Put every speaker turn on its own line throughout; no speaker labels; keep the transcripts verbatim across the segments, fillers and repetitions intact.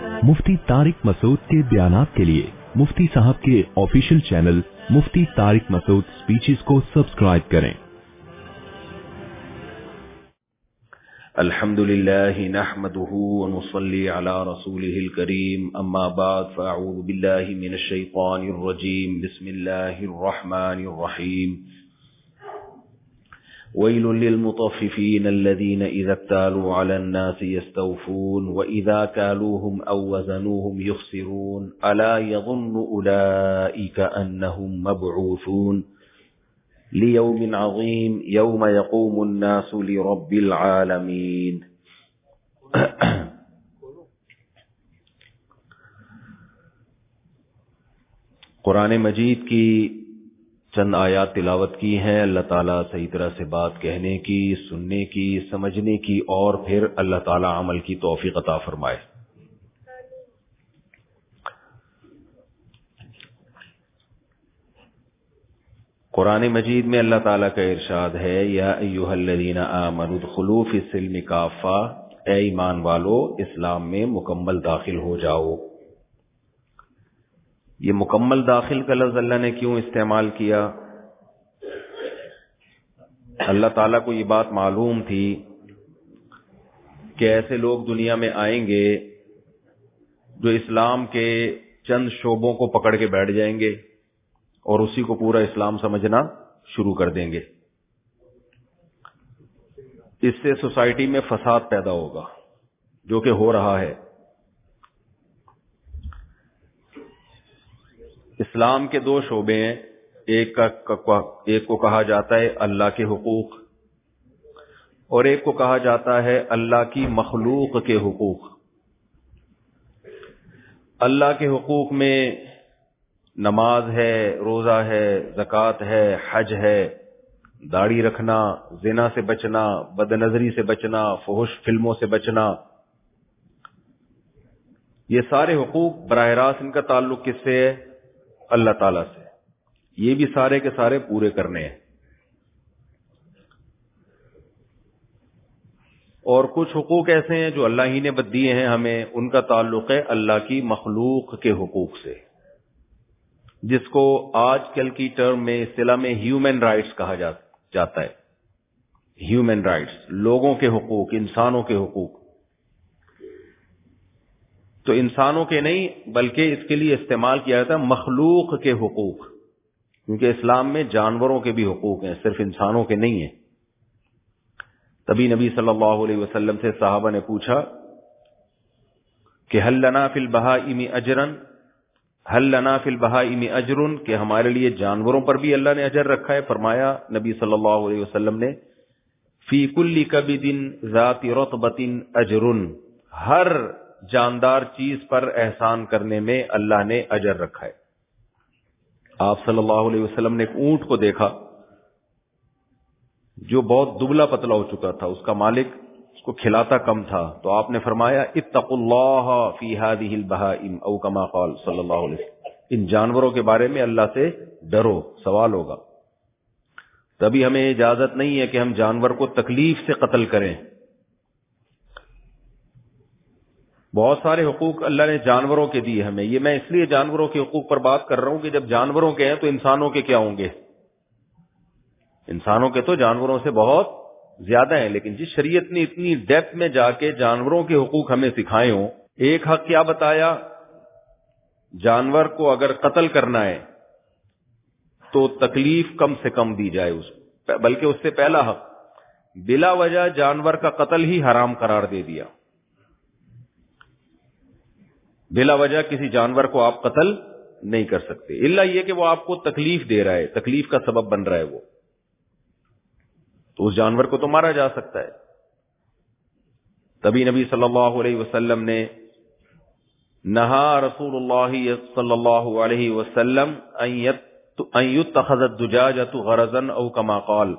मुफ्ती तारिक मसूद के बयानात के लिए मुफ्ती साहब के official channel Mufti Tariq Masood speeches को सब्सक्राइब करें।
अल्हम्दुलिल्लाहि नहमदुहु व नुसल्ली अला रसूलिहिल करीम, अम्मा बाद फ़अऊज़ु बिल्लाहि मिनश शैतानिर रजीम, बिस्मिल्लाहिर रहमानिर रहीम। वैलुल लिल मुतफ़्फ़िफ़ीन अल्लज़ीना इज़ा इक्तालू अलन नासि यस्तawफ़ून व इज़ा कालूहुम औ वज़नूहुम युख़्सिरून अला यज़ुन्नु उलाइका अन्नहुम मबऊसून लियौमिन अज़ीम यौम यक़ूमुन नासु लिरब्बिल आलमीन। कुरान मजीद की चंद आयात तिलावत की हैं। अल्लाह ताला सही तरह से बात कहने की, सुनने की, समझने की और फिर अल्लाह ताला अमल की तौफीक अता फरमाए। कुरान मजीद में अल्लाह ताला का इरशाद है, या अय्युहल्लज़ीना आमनू उदखुलू फिस्सिल्मि काफ़ा, ए ईमान वालो इस्लाम में मुकम्मल दाखिल हो जाओ। ये मुकम्मल दाखिल का लफ्ज़ अल्लाह ने क्यों इस्तेमाल किया? अल्लाह ताला को ये बात मालूम थी कि ऐसे लोग दुनिया में आएंगे जो इस्लाम के चंद शोबों को पकड़ के बैठ जाएंगे और उसी को पूरा इस्लाम समझना शुरू कर देंगे। इससे सोसाइटी में फसाद पैदा होगा, जो कि हो रहा है। इस्लाम के दो शोबे हैं, एक का एक को कहा जाता है अल्लाह के हुकूक और एक को कहा जाता है अल्लाह की मखलूक के हुकूक। अल्लाह के हुकूक में नमाज है, रोजा है, ज़कात है, हज है, दाढ़ी रखना, जिना से बचना, बदनजरी से बचना, फुहुश फिल्मों से बचना, ये सारे हुकूक बराह रास्त इनका ताल्लुक किससे है? अल्लाह ताला से। ये भी सारे के सारे पूरे करने हैं। और कुछ हुकूक ऐसे हैं जो अल्लाह ही ने बद दिए हैं हमें, उनका ताल्लुक है अल्लाह की मखलूक के हुकूक से, जिसको आजकल की टर्म में इस्तिलाह में ह्यूमन राइट्स कहा जा, जाता है। ह्यूमन राइट्स, लोगों के हुकूक, इंसानों के हुकूक। तो इंसानों के नहीं बल्कि इसके लिए इस्तेमाल किया जाता है मखलूक के हुकूक, क्योंकि इस्लाम में जानवरों के भी हुकूक हैं, सिर्फ इंसानों के नहीं है। तभी नबी सल्लल्लाहु अलैहि वसल्लम से साहबा ने पूछा कि हल लना फिल बहाइमी अजरन, हल लना फिल बहाइमी अजरुन, कि हमारे लिए जानवरों पर भी अल्लाह ने अजर रखा है। फरमाया नबी सल्लल्लाहु अलैहि वसल्लम ने, फी कुल्ली कबिदिन ज़ाति रतबतिन अजरुन, हर जानदार चीज पर एहसान करने में अल्लाह ने अजर रखा है। आप सल्लल्लाहु अलैहि वसल्लम ने एक ऊंट को देखा जो बहुत दुबला पतला हो चुका था, उसका मालिक उसको खिलाता कम था। तो आपने फरमाया इत्तकुल्लाह फी हादिहिल बहाइम औ कमा क़ाल सल्लल्लाहु अलैहि वसल्लम, इन जानवरों के बारे में अल्लाह से डरो, सवाल होगा। तभी हमें इजाजत नहीं है कि हम जानवर को तकलीफ से कत्ल करें। बहुत सारे हुकूक अल्लाह ने जानवरों के दिए हमें। ये मैं इसलिए जानवरों के हुकूक पर बात कर रहा हूं कि जब जानवरों के हैं तो इंसानों के क्या होंगे? इंसानों के तो जानवरों से बहुत ज्यादा हैं, लेकिन जिस शरीयत ने इतनी डेप्थ में जाके जानवरों के हुकूक हमें सिखाए हों, एक हक क्या बताया? जानवर को अगर कत्ल करना है तो तकलीफ कम से कम दी जाए उस, बल्कि उससे पहला हक, बिला वजह जानवर का कत्ल ही हराम करार दे दिया। बिला वजह किसी जानवर को आप कत्ल नहीं कर सकते, इल्ला ये कि वो आपको तकलीफ दे रहा है, तकलीफ का सबब बन रहा है वो, तो उस जानवर को तो मारा जा सकता है। तभी नबी सल्लल्लाहु अलैहि वसल्लम ने नहा रसूलुल्लाह सल्लल्लाहु अलैहि वसल्लम अन युत्तखज़ दुजाजतु गरज़न औ कमा क़ाल,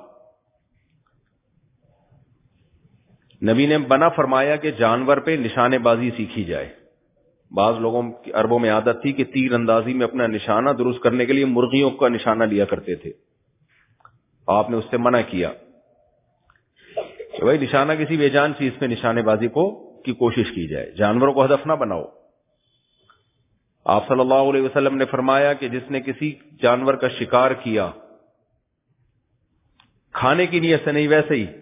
नबी ने बना फरमाया कि जानवर पे निशानेबाजी सीखी जाए। बाज लोगों की अरबों में आदत थी कि तीर अंदाजी में अपना निशाना दुरुस्त करने के लिए मुर्गियों का निशाना लिया करते थे। आपने उससे मना किया कि भाई निशाना किसी बेजान चीज पे निशानेबाजी को की कोशिश की जाए, जानवरों को हदफ ना बनाओ। آپ صلی اللہ علیہ وسلم نے فرمایا کہ جس نے کسی جانور کا شکار کیا کھانے کی نیت سے نہیں ویسے ہی،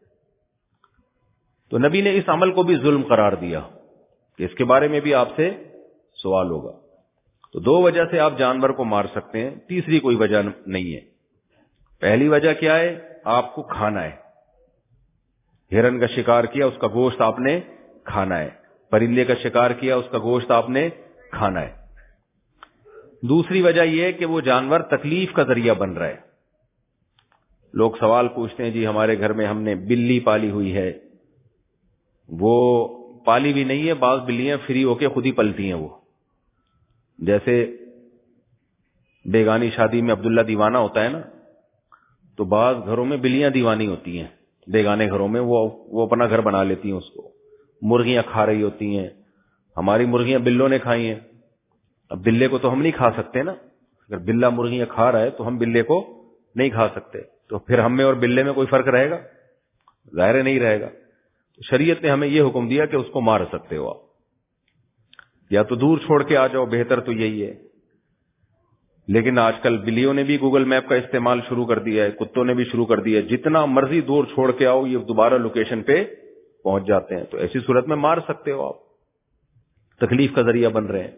تو نبی نے اس عمل کو بھی ظلم قرار دیا کہ اس کے بارے میں بھی آپ سے سوال ہوگا۔ تو دو وجہ سے آپ جانور کو مار سکتے ہیں، تیسری کوئی وجہ نہیں ہے۔ پہلی وجہ کیا ہے؟ آپ کو کھانا ہے، ہرن کا شکار کیا، اس کا گوشت آپ نے کھانا ہے، پرندے کا شکار کیا، اس کا گوشت آپ نے کھانا ہے۔ دوسری وجہ یہ ہے کہ وہ جانور تکلیف کا ذریعہ بن رہا ہے۔ لوگ سوال پوچھتے ہیں جی ہمارے گھر میں ہم نے بلی پالی ہوئی ہے، وہ پالی بھی نہیں ہے، بعض بلیاں فری ہو کے خود ہی پلتی ہیں، وہ جیسے بیگانی شادی میں عبداللہ دیوانہ ہوتا ہے نا، تو بعض گھروں میں بلیاں دیوانی ہوتی ہیں، بیگانے گھروں میں وہ وہ اپنا گھر بنا لیتی ہیں، اس کو مرغیاں کھا رہی ہوتی ہیں۔ ہماری مرغیاں بلوں نے کھائی ہیں، اب بلے کو تو ہم نہیں کھا سکتے نا، اگر بلہ مرغیاں کھا رہا ہے تو ہم بلے کو نہیں کھا سکتے، تو پھر ہم میں اور بلے میں کوئی فرق رہے گا؟ ظاہر نہیں رہے گا۔ شریعت نے ہمیں یہ حکم دیا کہ اس کو مار سکتے ہو آپ، یا تو دور چھوڑ کے آ جاؤ، بہتر تو یہی ہے۔ لیکن آج کل بلیوں نے بھی گوگل میپ کا استعمال شروع کر دیا ہے، کتوں نے بھی شروع کر دیا ہے، جتنا مرضی دور چھوڑ کے آؤ یہ دوبارہ لوکیشن پہ پہنچ جاتے ہیں، تو ایسی صورت میں مار سکتے ہو آپ، تکلیف کا ذریعہ بن رہے ہیں۔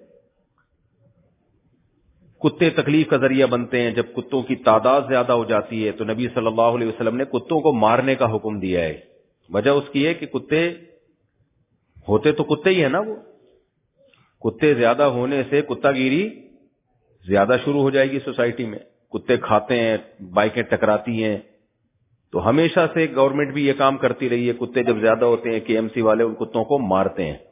کتے تکلیف کا ذریعہ بنتے ہیں، جب کتوں کی تعداد زیادہ ہو جاتی ہے تو نبی صلی اللہ علیہ وسلم نے کتوں کو مارنے کا حکم دیا ہے۔ وجہ اس کی ہے کہ کتے ہوتے تو کتے ہی ہیں نا، وہ کتے زیادہ ہونے سے کتا گیری زیادہ شروع ہو جائے گی سوسائٹی میں، کتے کھاتے ہیں، بائکیں ٹکراتی ہیں، تو ہمیشہ سے گورنمنٹ بھی یہ کام کرتی رہی ہے، کتے جب زیادہ ہوتے ہیں کے ایم سی والے ان کتوں کو مارتے ہیں۔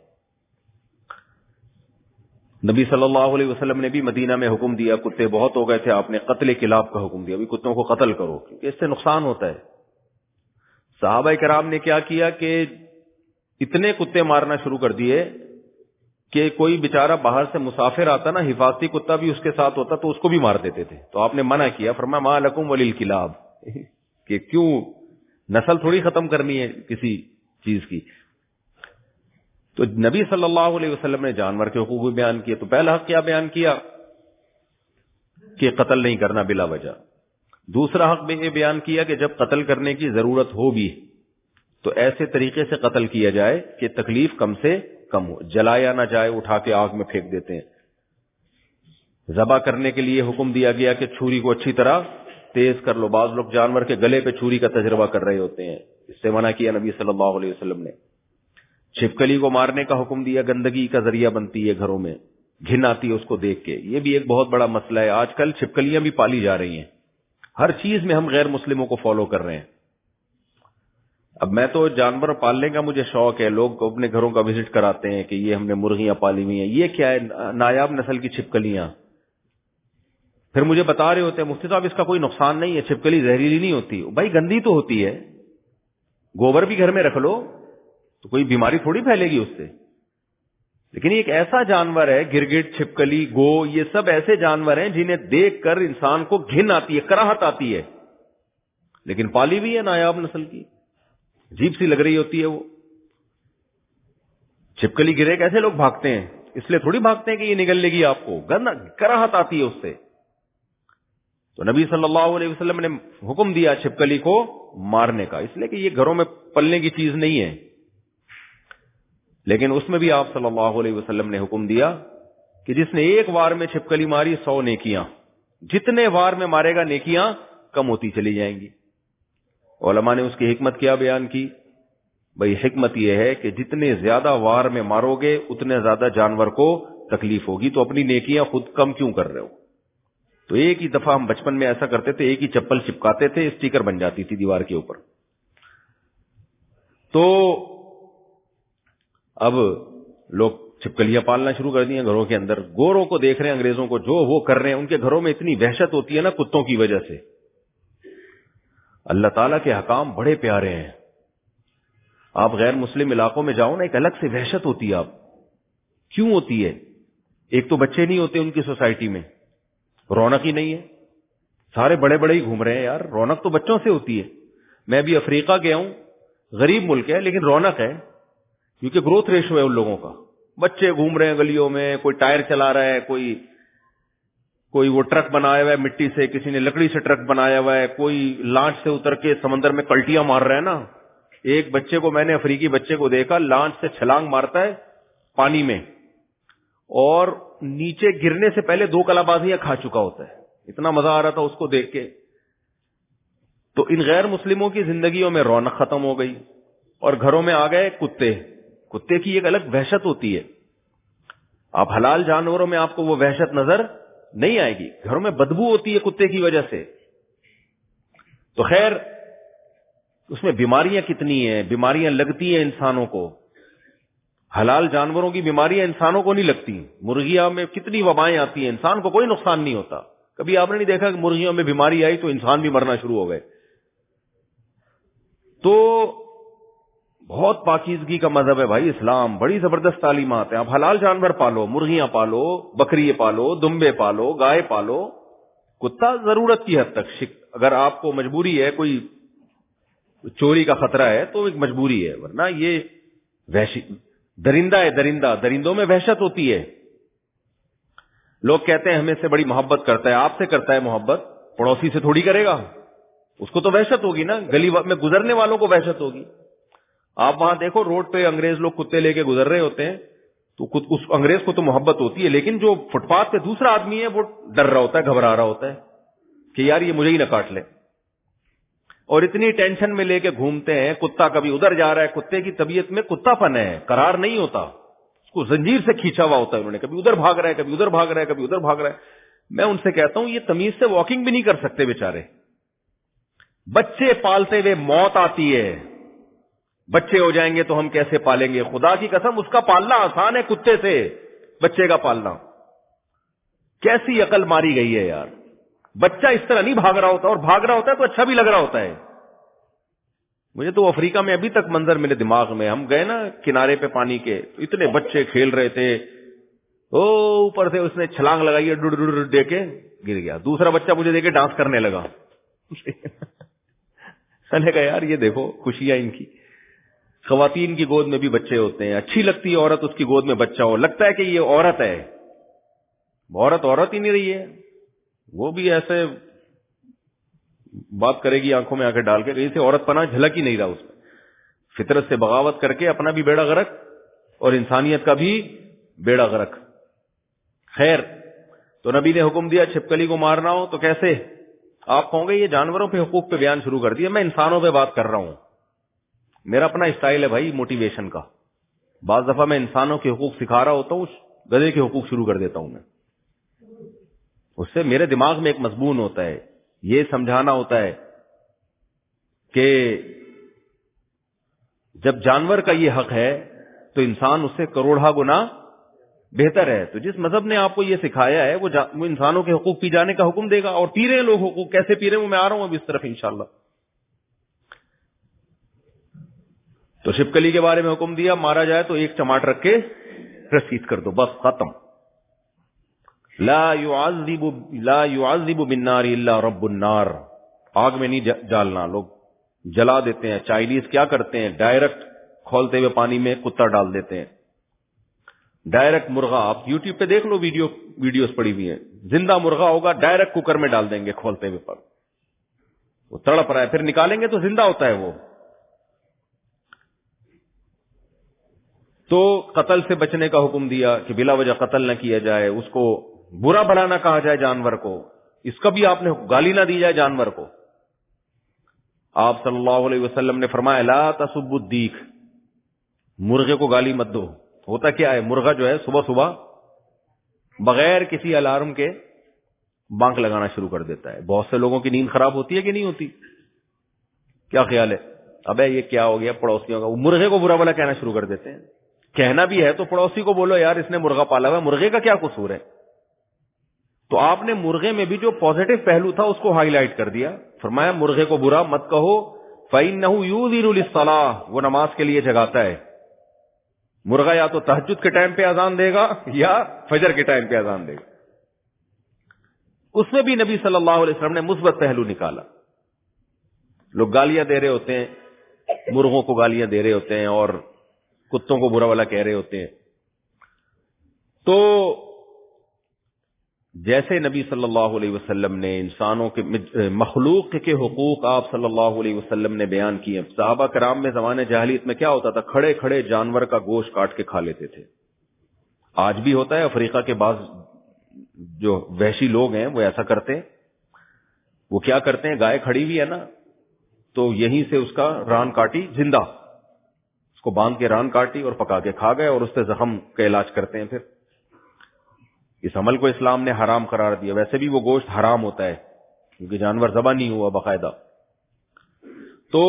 نبی صلی اللہ علیہ وسلم نے بھی مدینہ میں حکم دیا، کتے بہت ہو گئے تھے، آپ نے قتل کلاب کا حکم دیا، بھی کتوں کو قتل کرو کیونکہ اس سے نقصان ہوتا ہے۔ صحابہ کرام نے کیا کیا کہ اتنے کتے مارنا شروع کر دیے کہ کوئی بیچارہ باہر سے مسافر آتا نا، حفاظتی کتا بھی اس کے ساتھ ہوتا تو اس کو بھی مار دیتے تھے، تو آپ نے منع کیا، فرمایا ما لکم وللکلاب، کہ کیوں نسل تھوڑی ختم کرنی ہے کسی چیز کی۔ تو نبی صلی اللہ علیہ وسلم نے جانور کے حقوق بھی بیان کیے، تو پہلا حق کیا بیان کیا کہ قتل نہیں کرنا بلا وجہ۔ دوسرا حق بھی یہ بیان کیا کہ جب قتل کرنے کی ضرورت ہو بھی تو ایسے طریقے سے قتل کیا جائے کہ تکلیف کم سے کم ہو، جلایا نہ جائے، اٹھا کے آگ میں پھینک دیتے ہیں۔ ذبح کرنے کے لیے حکم دیا گیا کہ چھری کو اچھی طرح تیز کر لو، بعض لوگ جانور کے گلے پہ چھری کا تجربہ کر رہے ہوتے ہیں، اس سے منع کیا نبی صلی اللہ علیہ وسلم نے۔ چھپکلی کو مارنے کا حکم دیا، گندگی کا ذریعہ بنتی ہے گھروں میں، گھن آتی ہے اس کو دیکھ کے، یہ بھی ایک بہت بڑا مسئلہ ہے۔ آج کل چھپکلیاں بھی پالی جا رہی ہیں، ہر چیز میں ہم غیر مسلموں کو فالو کر رہے ہیں۔ اب میں تو جانور پالنے کا مجھے شوق ہے، لوگ اپنے گھروں کا وزٹ کراتے ہیں کہ یہ ہم نے مرغیاں پالی ہوئی ہیں، یہ کیا ہے؟ نایاب نسل کی چھپکلیاں۔ پھر مجھے بتا رہے ہوتے ہیں مفتی صاحب اس کا کوئی نقصان نہیں ہے، چھپکلی زہریلی نہیں ہوتی۔ بھائی گندی تو ہوتی ہے، گوبر بھی گھر میں رکھ لو تو کوئی بیماری تھوڑی پھیلے گی اس سے، لیکن یہ ایک ایسا جانور ہے، گرگٹ، چھپکلی، گو، یہ سب ایسے جانور ہیں جنہیں دیکھ کر انسان کو گھن آتی ہے، کراہت آتی ہے، لیکن پالی بھی ہے نایاب نسل کی، عجیب سی لگ رہی ہوتی ہے وہ۔ چھپکلی گرے کیسے لوگ بھاگتے ہیں، اس لیے تھوڑی بھاگتے ہیں کہ یہ نگل لے گی آپ کو، گند کراہت آتی ہے اس سے۔ تو نبی صلی اللہ علیہ وسلم نے حکم دیا چھپکلی کو مارنے کا، اس لیے کہ یہ گھروں میں پلنے کی چیز نہیں ہے، لیکن اس میں بھی آپ صلی اللہ علیہ وسلم نے حکم دیا کہ جس نے ایک وار میں چھپکلی ماری سو نیکیاں، جتنے وار میں مارے گا نیکیاں کم ہوتی چلی جائیں گی۔ علماء نے اس کی حکمت کیا بیان کی؟ بھئی حکمت یہ ہے کہ جتنے زیادہ وار میں مارو گے اتنے زیادہ جانور کو تکلیف ہوگی، تو اپنی نیکیاں خود کم کیوں کر رہے ہو؟ تو ایک ہی دفعہ ہم بچپن میں ایسا کرتے تھے، ایک ہی چپل چپکاتے تھے، اسٹیکر بن جاتی تھی دیوار کے اوپر۔ تو اب لوگ چھپکلیاں پالنا شروع کر دی ہیں گھروں کے اندر، گوروں کو دیکھ رہے ہیں، انگریزوں کو جو وہ کر رہے ہیں، ان کے گھروں میں اتنی وحشت ہوتی ہے نا کتوں کی وجہ سے۔ اللہ تعالیٰ کے حکام بڑے پیارے ہیں، آپ غیر مسلم علاقوں میں جاؤ نا، ایک الگ سے وحشت ہوتی ہے۔ آپ کیوں ہوتی ہے؟ ایک تو بچے نہیں ہوتے ان کی سوسائٹی میں، رونق ہی نہیں ہے، سارے بڑے بڑے ہی گھوم رہے ہیں، یار رونق تو بچوں سے ہوتی ہے۔ میں بھی افریقہ گیا ہوں، غریب ملک ہے لیکن رونق ہے، کیونکہ گروتھ ریشو ہے ان لوگوں کا، بچے گھوم رہے ہیں گلیوں میں, کوئی ٹائر چلا رہا ہے, کوئی کوئی وہ ٹرک بنایا ہوا ہے مٹی سے, کسی نے لکڑی سے ٹرک بنایا ہوا ہے, کوئی لانچ سے اتر کے سمندر میں کلٹیاں مار رہا ہے نا. ایک بچے کو میں نے, افریقی بچے کو دیکھا, لانچ سے چھلانگ مارتا ہے پانی میں اور نیچے گرنے سے پہلے دو کلابازیاں کھا چکا ہوتا ہے. اتنا مزہ آ رہا تھا اس کو دیکھ کے. تو ان غیر مسلموں کی زندگیوں میں رونق ختم ہو گئی اور گھروں میں آ گئے کتے. کتے کی ایک الگ وحشت ہوتی ہے, آپ حلال جانوروں میں آپ کو وہ وحشت نظر نہیں آئے گی. گھروں میں بدبو ہوتی ہے کتے کی وجہ سے. تو خیر اس میں بیماریاں کتنی ہیں, بیماریاں لگتی ہیں انسانوں کو. حلال جانوروں کی بیماریاں انسانوں کو نہیں لگتی. مرغیاں میں کتنی وبائیں آتی ہیں, انسان کو کوئی نقصان نہیں ہوتا. کبھی آپ نے نہیں دیکھا کہ مرغیوں میں بیماری آئی تو انسان بھی مرنا شروع ہو گئے. تو بہت پاکیزگی کا مذہب ہے بھائی اسلام, بڑی زبردست تعلیمات ہیں. آپ حلال جانور پالو, مرغیاں پالو, بکری پالو, دمبے پالو, گائے پالو, کتا ضرورت کی حد تک. اگر آپ کو مجبوری ہے, کوئی چوری کا خطرہ ہے تو ایک مجبوری ہے, ورنہ یہ وحشی درندہ ہے. درندہ درندوں میں وحشت ہوتی ہے. لوگ کہتے ہیں ہمیں سے بڑی محبت کرتا ہے. آپ سے کرتا ہے محبت, پڑوسی سے تھوڑی کرے گا. اس کو تو وحشت ہوگی نا, گلی میں گزرنے والوں کو وحشت ہوگی. آپ وہاں دیکھو روڈ پہ انگریز لوگ کتے لے کے گزر رہے ہوتے ہیں تو اس انگریز کو تو محبت ہوتی ہے, لیکن جو فٹ پاتھ پہ دوسرا آدمی ہے وہ ڈر رہا ہوتا ہے, گھبرا رہا ہوتا ہے کہ یار یہ مجھے ہی نہ کاٹ لے. اور اتنی ٹینشن میں لے کے گھومتے ہیں. کتا کبھی ادھر جا رہا ہے, کتے کی طبیعت میں کتا پن ہے, قرار نہیں ہوتا, اس کو زنجیر سے کھینچا ہوا ہوتا ہے انہوں نے. کبھی ادھر بھاگ رہا ہے, کبھی ادھر بھاگ رہا ہے, کبھی ادھر بھاگ رہا ہے. میں ان سے کہتا ہوں یہ تمیز سے واکنگ بھی نہیں کر سکتے بیچارے. بچے پالتے ہوئے موت آتی ہے, بچے ہو جائیں گے تو ہم کیسے پالیں گے. خدا کی قسم اس کا پالنا آسان ہے کتے سے, بچے کا پالنا. کیسی عقل ماری گئی ہے یار. بچہ اس طرح نہیں بھاگ رہا ہوتا, اور بھاگ رہا ہوتا ہے تو اچھا بھی لگ رہا ہوتا ہے. مجھے تو افریقہ میں ابھی تک منظر میرے دماغ میں, ہم گئے نا کنارے پہ پانی کے, اتنے بچے کھیل رہے تھے, او اوپر سے اس نے چھلانگ لگائی, ڈڑ ڈڑ دے کے گر گیا. دوسرا بچہ مجھے دے کے ڈانس کرنے لگا. میں نے کہا یار یہ دیکھو خوشیاں ان کی. خواتین کی گود میں بھی بچے ہوتے ہیں, اچھی لگتی ہے عورت, اس کی گود میں بچہ ہو, لگتا ہے کہ یہ عورت ہے. عورت عورت ہی نہیں رہی ہے, وہ بھی ایسے بات کرے گی آنکھوں میں آنکھیں ڈال کے, کہیں سے عورت پناہ جھلک ہی نہیں رہا اس میں. فطرت سے بغاوت کر کے اپنا بھی بیڑا غرق اور انسانیت کا بھی بیڑا غرق. خیر, تو نبی نے حکم دیا چھپکلی کو مارنا ہو تو کیسے. آپ کہوں گے یہ جانوروں پہ حقوق پہ بیان شروع کر دیا, میں انسانوں پہ بات کر رہا ہوں. میرا اپنا اسٹائل ہے بھائی موٹیویشن کا. بعض دفعہ میں انسانوں کے حقوق سکھا رہا ہوتا ہوں, گدھے کے حقوق شروع کر دیتا ہوں میں. اس سے میرے دماغ میں ایک مضمون ہوتا ہے, یہ سمجھانا ہوتا ہے کہ جب جانور کا یہ حق ہے تو انسان اس سے کروڑا گنا بہتر ہے. تو جس مذہب نے آپ کو یہ سکھایا ہے وہ, وہ انسانوں کے حقوق پی جانے کا حکم دے گا. اور پی رہے ہیں لوگ حقوق, کیسے پی رہے ہیں وہ میں آ رہا ہوں اب اس طرف انشاءاللہ. تو شپکلی کے بارے میں حکم دیا, مارا جائے تو ایک چماٹ رکھ کے رسید کر دو, بس ختم. لا يعذب لا يعذب بالنار الا رب النار. آگ میں نہیں جالنا, لوگ جلا دیتے ہیں. چائنیز کیا کرتے ہیں, ڈائریکٹ کھولتے ہوئے پانی میں کتا ڈال دیتے ہیں. ڈائریکٹ مرغا, آپ یوٹیوب پہ دیکھ لو, ویڈیو ویڈیوز پڑی ہوئی ہیں, زندہ مرغا ہوگا ڈائریکٹ کوکر میں ڈال دیں گے کھولتے ہوئے پر, وہ تڑپ رہا ہے, پھر نکالیں گے تو زندہ ہوتا ہے وہ. تو قتل سے بچنے کا حکم دیا کہ بلا وجہ قتل نہ کیا جائے, اس کو برا بھلا نہ کہا جائے جانور کو, اس کا بھی آپ نے گالی نہ دی جائے جانور کو. آپ صلی اللہ علیہ وسلم نے فرمایا لا تسبوا الدیک, مرغے کو گالی مت دو. ہوتا کیا ہے, مرغا جو ہے صبح صبح بغیر کسی الارم کے بانک لگانا شروع کر دیتا ہے. بہت سے لوگوں کی نیند خراب ہوتی ہے کہ نہیں ہوتی, کیا خیال ہے, ابے یہ کیا ہو گیا پڑوسیوں کا, وہ مرغے کو برا بھلا کہنا شروع کر دیتے ہیں. کہنا بھی ہے تو پڑوسی کو بولو یار اس نے مرغا پالا ہوا ہے, مرغے کا کیا قصور ہے. تو آپ نے مرغے میں بھی جو پازیٹو پہلو تھا اس کو ہائی لائٹ کر دیا. فرمایا مرغے کو برا مت کہو, فَإِنَّهُ يُؤْذِنُ لِلصَّلَاةِ, وہ نماز کے لیے جگاتا ہے. مرغا یا تو تہجد کے ٹائم پہ اذان دے گا یا فجر کے ٹائم پہ اذان دے گا. اس میں بھی نبی صلی اللہ علیہ وسلم نے مثبت پہلو نکالا. لوگ گالیاں دے رہے ہوتے ہیں, مرغوں کو گالیاں دے رہے ہوتے ہیں اور کتوں کو برا والا کہہ رہے ہوتے ہیں. تو جیسے نبی صلی اللہ علیہ وسلم نے انسانوں کے مخلوق کے حقوق آپ صلی اللہ علیہ وسلم نے بیان کیے. صحابہ کرام میں زمانے جاہلیت میں کیا ہوتا تھا؟ کھڑے کھڑے جانور کا گوشت کاٹ کے کھا لیتے تھے. آج بھی ہوتا ہے. افریقہ کے بعض جو وحشی لوگ ہیں وہ ایسا کرتے ہیں. وہ کیا کرتے ہیں؟ گائے کھڑی ہوئی ہے نا, تو یہیں سے اس کا ران کاٹی زندہ, اس کو باندھ کے ران کاٹی اور پکا کے کھا گئے, اور اس سے زخم کا علاج کرتے ہیں. پھر اس عمل کو اسلام نے حرام قرار دیا. ویسے بھی وہ گوشت حرام ہوتا ہے کیونکہ جانور ذبح نہیں ہوا باقاعدہ. تو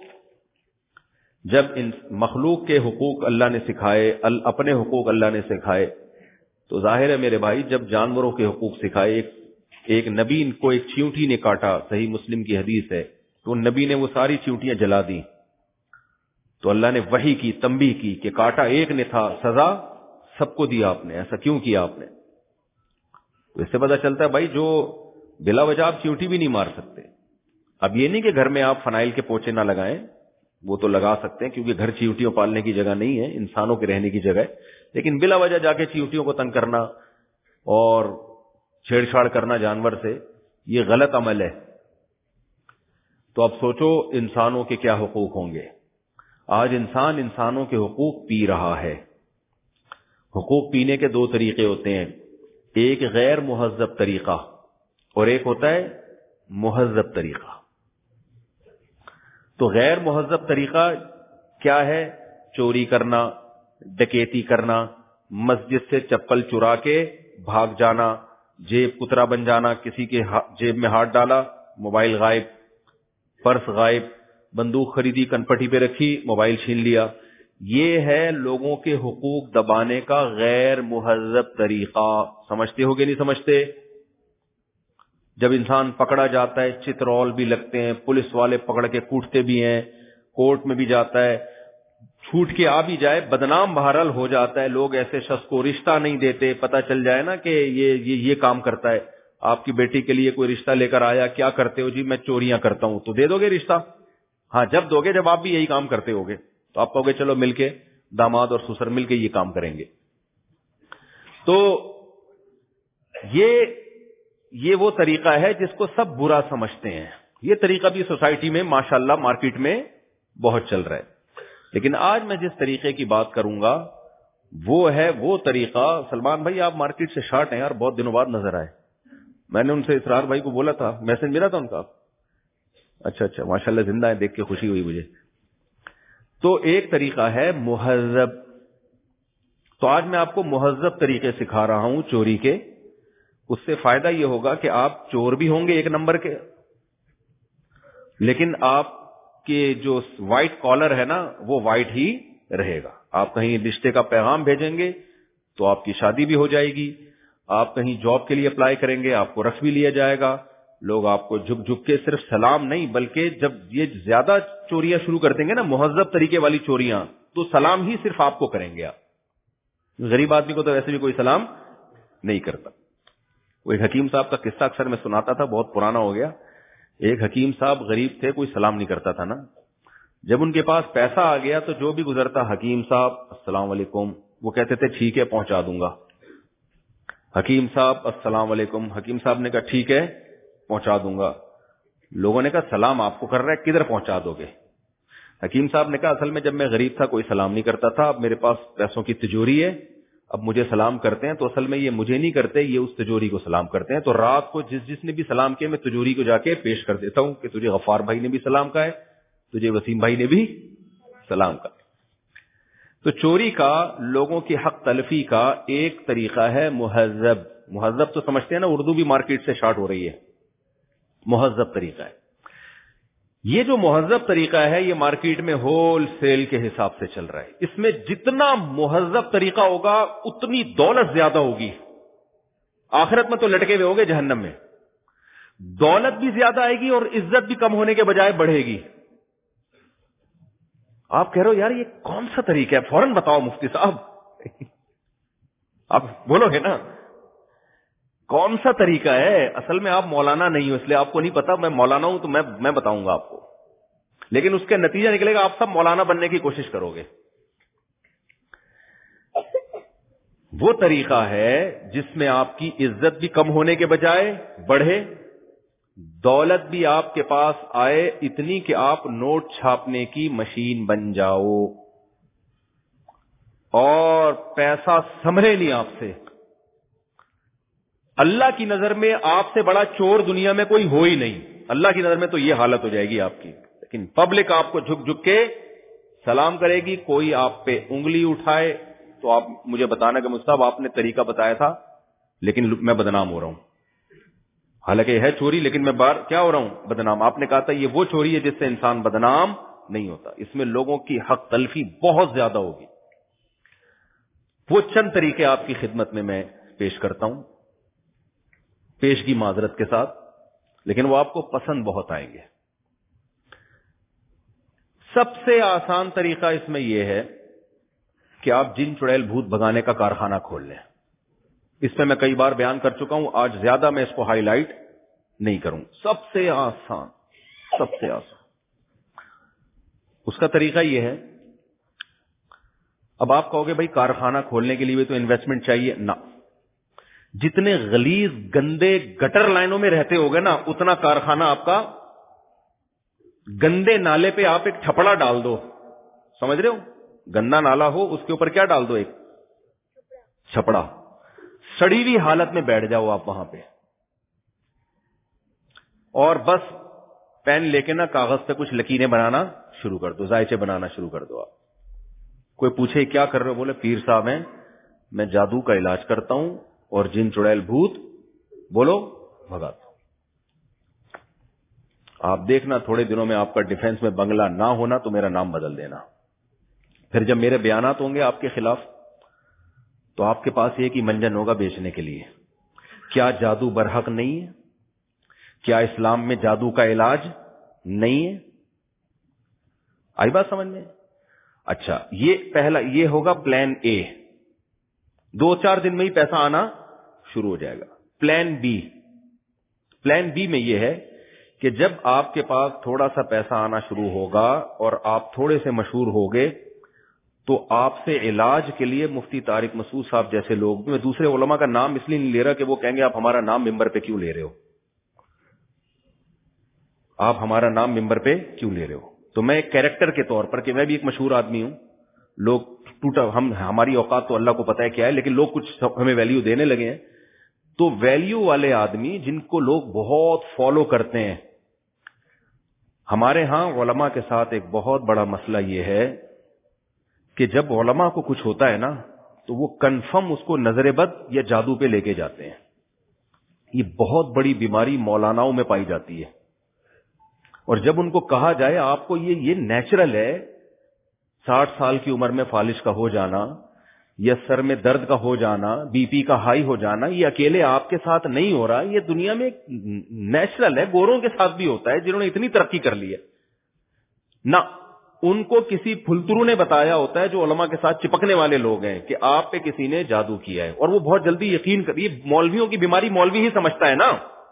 جب ان مخلوق کے حقوق اللہ نے سکھائے, اپنے حقوق اللہ نے سکھائے, تو ظاہر ہے میرے بھائی جب جانوروں کے حقوق سکھائے, ایک ایک نبی کو ایک چیونٹی نے کاٹا, صحیح مسلم کی حدیث ہے, تو نبی نے وہ ساری چیونٹیاں جلا دی. تو اللہ نے وحی کی, تنبیہ کی کہ کاٹا ایک نے تھا, سزا سب کو دیا آپ نے, ایسا کیوں کیا آپ نے؟ تو اس سے پتہ چلتا ہے بھائی جو بلا وجہ آپ چیونٹی بھی نہیں مار سکتے. اب یہ نہیں کہ گھر میں آپ فنائل کے پوچے نہ لگائیں, وہ تو لگا سکتے ہیں کیونکہ گھر چیونٹیوں پالنے کی جگہ نہیں ہے, انسانوں کے رہنے کی جگہ ہے. لیکن بلا وجہ جا کے چیونٹیوں کو تنگ کرنا اور چھیڑ چھاڑ کرنا جانور سے, یہ غلط عمل ہے. تو اب سوچو انسانوں کے کیا حقوق ہوں گے. آج انسان انسانوں کے حقوق پی رہا ہے. حقوق پینے کے دو طریقے ہوتے ہیں, ایک غیر مہذب طریقہ اور ایک ہوتا ہے مہذب طریقہ. تو غیر مہذب طریقہ کیا ہے؟ چوری کرنا, ڈکیتی کرنا, مسجد سے چپل چرا کے بھاگ جانا, جیب کترا بن جانا, کسی کے جیب میں ہاتھ ڈالا, موبائل غائب, پرس غائب, بندوق خریدی کنپٹی پہ رکھی, موبائل چھین لیا. یہ ہے لوگوں کے حقوق دبانے کا غیر مہذب طریقہ. سمجھتے ہو کہ نہیں سمجھتے؟ جب انسان پکڑا جاتا ہے چترول بھی لگتے ہیں, پولیس والے پکڑ کے کوٹتے بھی ہیں, کورٹ میں بھی جاتا ہے, چھوٹ کے آ بھی جائے بدنام بہرحال ہو جاتا ہے. لوگ ایسے شخص کو رشتہ نہیں دیتے, پتہ چل جائے نا کہ یہ یہ یہ کام کرتا ہے. آپ کی بیٹی کے لیے کوئی رشتہ لے کر آیا, کیا کرتے ہو؟ جی میں چوریاں کرتا ہوں. تو دے دو گے رشتہ؟ ہاں جب دو گے جب آپ بھی یہی کام کرتے ہوگے, تو آپ کہو گے چلو مل کے داماد اور سسر مل کے یہ کام کریں گے. تو یہ یہ وہ طریقہ ہے جس کو سب برا سمجھتے ہیں. یہ طریقہ بھی سوسائٹی میں ماشاءاللہ مارکیٹ میں بہت چل رہا ہے. لیکن آج میں جس طریقے کی بات کروں گا وہ ہے وہ طریقہ. سلمان بھائی آپ مارکیٹ سے شارٹ ہیں یار, بہت دنوں بعد نظر آئے. میں نے ان سے اسرار بھائی کو بولا تھا, میسج ملا تھا ان کا. اچھا اچھا ماشاءاللہ زندہ ہے, دیکھ کے خوشی ہوئی مجھے. تو ایک طریقہ ہے مہذب. تو آج میں آپ کو مہذب طریقے سکھا رہا ہوں چوری کے. اس سے فائدہ یہ ہوگا کہ آپ چور بھی ہوں گے ایک نمبر کے, لیکن آپ کے جو وائٹ کالر ہے نا وہ وائٹ ہی رہے گا. آپ کہیں رشتے کا پیغام بھیجیں گے تو آپ کی شادی بھی ہو جائے گی. آپ کہیں جاب کے لیے اپلائی کریں گے, آپ کو رکھ بھی لیا جائے گا. لوگ آپ کو جھک جھک کے صرف سلام نہیں بلکہ جب یہ زیادہ چوریاں شروع کر دیں گے نا مہذب طریقے والی چوریاں, تو سلام ہی صرف آپ کو کریں گے. آپ غریب آدمی کو تو ویسے بھی کوئی سلام نہیں کرتا. وہ ایک حکیم صاحب کا قصہ اکثر میں سناتا تھا, بہت پرانا ہو گیا. ایک حکیم صاحب غریب تھے, کوئی سلام نہیں کرتا تھا نا. جب ان کے پاس پیسہ آ گیا تو جو بھی گزرتا, حکیم صاحب السلام علیکم, وہ کہتے تھے ٹھیک ہے پہنچا دوں گا. حکیم صاحب السلام علیکم, حکیم صاحب نے کہا ٹھیک ہے پہنچا دوں گا. لوگوں نے کہا سلام آپ کو کر رہا ہے, کدھر پہنچا دو گے؟ حکیم صاحب نے کہا اصل میں جب میں غریب تھا کوئی سلام نہیں کرتا تھا, اب میرے پاس پیسوں کی تجوری ہے, اب مجھے سلام کرتے ہیں تو اصل میں یہ مجھے نہیں کرتے, یہ اس تجوری کو سلام کرتے ہیں. تو رات کو جس جس نے بھی سلام کیا میں تجوری کو جا کے پیش کر دیتا ہوں کہ تجھے غفار بھائی نے بھی سلام کہا ہے, تجھے وسیم بھائی نے بھی سلام کہا. تو چوری کا, لوگوں کی حق تلفی کا ایک طریقہ ہے مہذب. مہذب تو سمجھتے ہیں نا, اردو بھی مارکیٹ سے شارٹ ہو رہی ہے. مہذب طریقہ ہے یہ. جو مہذب طریقہ ہے یہ مارکیٹ میں ہول سیل کے حساب سے چل رہا ہے. اس میں جتنا مہذب طریقہ ہوگا اتنی دولت زیادہ ہوگی. آخرت میں تو لٹکے ہوئے ہوگے جہنم میں. دولت بھی زیادہ آئے گی اور عزت بھی کم ہونے کے بجائے بڑھے گی. آپ کہہ رہے ہو یار یہ کون سا طریقہ ہے, فوراً بتاؤ مفتی صاحب. آپ بولو گے نا کون سا طریقہ ہے. اصل میں آپ مولانا نہیں ہو اس لیے آپ کو نہیں پتا. میں مولانا ہوں تو میں میں بتاؤں گا آپ کو, لیکن اس کا نتیجہ نکلے گا آپ سب مولانا بننے کی کوشش کرو گے. وہ طریقہ ہے جس میں آپ کی عزت بھی کم ہونے کے بجائے بڑھے، دولت بھی آپ کے پاس آئے اتنی کہ آپ نوٹ چھاپنے کی مشین بن جاؤ، اور پیسہ سنبھلے نہیں آپ سے۔ اللہ کی نظر میں آپ سے بڑا چور دنیا میں کوئی ہو ہی نہیں، اللہ کی نظر میں تو یہ حالت ہو جائے گی آپ کی، لیکن پبلک آپ کو جھک جھک کے سلام کرے گی۔ کوئی آپ پہ انگلی اٹھائے تو آپ مجھے بتانا کہ مصطفیٰ آپ نے طریقہ بتایا تھا لیکن میں بدنام ہو رہا ہوں، حالانکہ ہے چوری لیکن میں بار کیا ہو رہا ہوں، بدنام۔ آپ نے کہا تھا یہ وہ چوری ہے جس سے انسان بدنام نہیں ہوتا، اس میں لوگوں کی حق تلفی بہت زیادہ ہوگی۔ وہ چند طریقے آپ کی خدمت میں میں پیش کرتا ہوں پیشگی معذرت کے ساتھ، لیکن وہ آپ کو پسند بہت آئیں گے۔ سب سے آسان طریقہ اس میں یہ ہے کہ آپ جن چڑیل بھوت بھگانے کا کارخانہ کھول لیں۔ اس پہ میں کئی بار بیان کر چکا ہوں، آج زیادہ میں اس کو ہائی لائٹ نہیں کروں۔ سب سے آسان سب سے آسان اس کا طریقہ یہ ہے، اب آپ کہو گے بھائی کارخانہ کھولنے کے لیے بھی تو انویسٹمنٹ چاہیے، نہ، جتنے غلیظ گندے گٹر لائنوں میں رہتے ہوگے نا اتنا کارخانہ آپ کا، گندے نالے پہ آپ ایک چھپڑا ڈال دو، سمجھ رہے ہو، گندا نالا ہو اس کے اوپر کیا ڈال دو، ایک چھپڑا، سڑی ہوئی حالت میں بیٹھ جاؤ آپ وہاں پہ، اور بس پین لے کے نا کاغذ پہ کچھ لکیریں بنانا شروع کر دو، ذائچے بنانا شروع کر دو۔ آپ کوئی پوچھے کیا کر رہے ہو، بولے پیر صاحب ہیں، میں جادو کا علاج کرتا ہوں اور جن چڑیل بھوت بولو بھگاتا ہوں۔ آپ دیکھنا تھوڑے دنوں میں آپ کا ڈیفنس میں بنگلہ نہ ہونا تو میرا نام بدل دینا، پھر جب میرے بیانات ہوں گے آپ کے خلاف تو آپ کے پاس ایک ہی منجن ہوگا بیچنے کے لیے، کیا جادو برحق نہیں ہے؟ کیا اسلام میں جادو کا علاج نہیں ہے؟ آئی بات سمجھ میں؟ اچھا، یہ پہلا یہ ہوگا پلان اے، دو چار دن میں ہی پیسہ آنا شروع ہو جائے گا۔ پلان بی، پلان بی میں یہ ہے کہ جب آپ کے پاس تھوڑا سا پیسہ آنا شروع ہوگا اور آپ تھوڑے سے مشہور ہوگے تو آپ سے علاج کے لیے مفتی طارق مسعود صاحب جیسے لوگ، میں دوسرے علماء کا نام اس لیے نہیں لے رہا کہ وہ کہیں گے آپ ہمارا نام ممبر پہ کیوں لے رہے ہو، آپ ہمارا نام ممبر پہ کیوں لے رہے ہو، تو میں ایک کیریکٹر کے طور پر کہ میں بھی ایک مشہور آدمی ہوں، لوگ ٹوٹا، ہم ہماری اوقات تو اللہ کو پتا ہے کیا ہے، لیکن لوگ کچھ ہمیں ویلیو دینے لگے ہیں، تو ویلیو والے آدمی جن کو لوگ بہت فالو کرتے ہیں، ہمارے ہاں علماء کے ساتھ ایک بہت بڑا مسئلہ یہ ہے کہ جب علماء کو کچھ ہوتا ہے نا تو وہ کنفرم اس کو نظر بد یا جادو پہ لے کے جاتے ہیں۔ یہ بہت بڑی بیماری مولاناؤں میں پائی جاتی ہے، اور جب ان کو کہا جائے آپ کو یہ یہ نیچرل ہے، ساٹھ سال کی عمر میں فالش کا ہو جانا یا سر میں درد کا ہو جانا، بی پی کا ہائی ہو جانا، یہ اکیلے آپ کے ساتھ نہیں ہو رہا، یہ دنیا میں نیچرل ہے، گوروں کے ساتھ بھی ہوتا ہے جنہوں نے اتنی ترقی کر لی ہے نہ، ان کو کسی پھلترو نے بتایا ہوتا ہے جو علماء کے ساتھ چپکنے والے لوگ ہیں کہ آپ پہ کسی نے جادو کیا ہے، اور وہ بہت جلدی یقین کر، یہ مولویوں کی بیماری مولوی ہی سمجھتا ہے نا،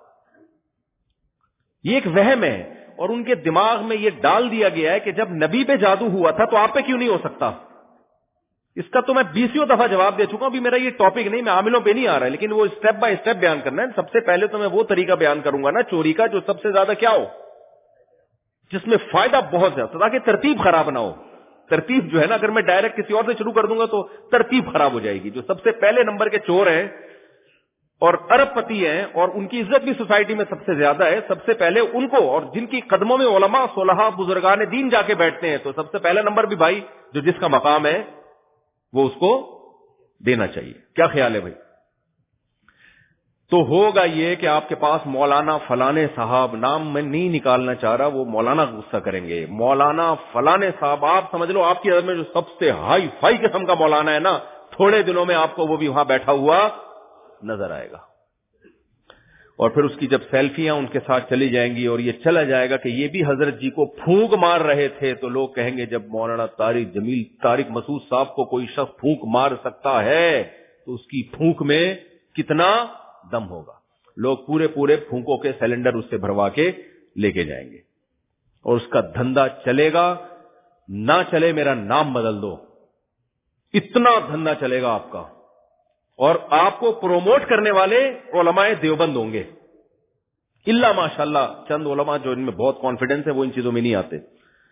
یہ ایک وہم ہے، اور ان کے دماغ میں یہ ڈال دیا گیا ہے کہ جب نبی پہ جادو ہوا تھا تو آپ پہ کیوں نہیں ہو سکتا۔ اس کا تو میں بیسیوں دفعہ جواب دے چکا ہوں، ابھی میرا یہ ٹاپک نہیں، میں عاملوں پہ نہیں آ رہا ہے، لیکن وہ اسٹیپ بائی اسٹیپ بیان کرنا ہے۔ سب سے پہلے تو میں وہ طریقہ بیان کروں گا نا چوری کا جو سب سے زیادہ کیا ہو، جس میں فائدہ بہت زیادہ، تاکہ ترتیب خراب نہ ہو۔ ترتیب جو ہے نا، اگر میں ڈائریکٹ کسی اور سے شروع کر دوں گا تو ترتیب خراب ہو جائے گی۔ جو سب سے پہلے نمبر کے چور ہیں اور ارب پتی ہیں اور ان کی عزت بھی سوسائٹی میں سب سے زیادہ ہے، سب سے پہلے ان کو، اور جن کی قدموں میں علماء صلحاء بزرگان دین جا کے بیٹھتے ہیں، تو سب سے پہلا نمبر بھی بھائی جو جس کا مقام ہے وہ اس کو دینا چاہیے۔ کیا خیال ہے بھائی؟ تو ہوگا یہ کہ آپ کے پاس مولانا فلانے صاحب، نام میں نہیں نکالنا چاہ رہا، وہ مولانا غصہ کریں گے، مولانا فلانے صاحب، آپ سمجھ لو آپ کی نظر میں جو سب سے ہائی فائی قسم کا مولانا ہے نا، تھوڑے دنوں میں آپ کو وہ بھی وہاں بیٹھا ہوا نظر آئے گا، اور پھر اس کی جب سیلفیاں ان کے ساتھ چلی جائیں گی اور یہ چلا جائے گا کہ یہ بھی حضرت جی کو پھونک مار رہے تھے، تو لوگ کہیں گے جب مولانا طارق جمیل طارق مسعود صاحب کو کوئی شخص پھونک مار سکتا ہے تو اس کی پھونک میں کتنا دم ہوگا۔ لوگ پورے پورے پھونکوں کے سلنڈر اس سے بھروا کے لے کے جائیں گے، اور اس کا دھندا چلے گا، نہ چلے میرا نام بدل دو، اتنا دھندا چلے گا آپ کا اور آپ کو پروموٹ کرنے والے علماء دیوبند ہوں گے، اللہ ماشاءاللہ چند علماء جو ان میں بہت کانفیڈنس ہے وہ ان چیزوں میں نہیں آتے.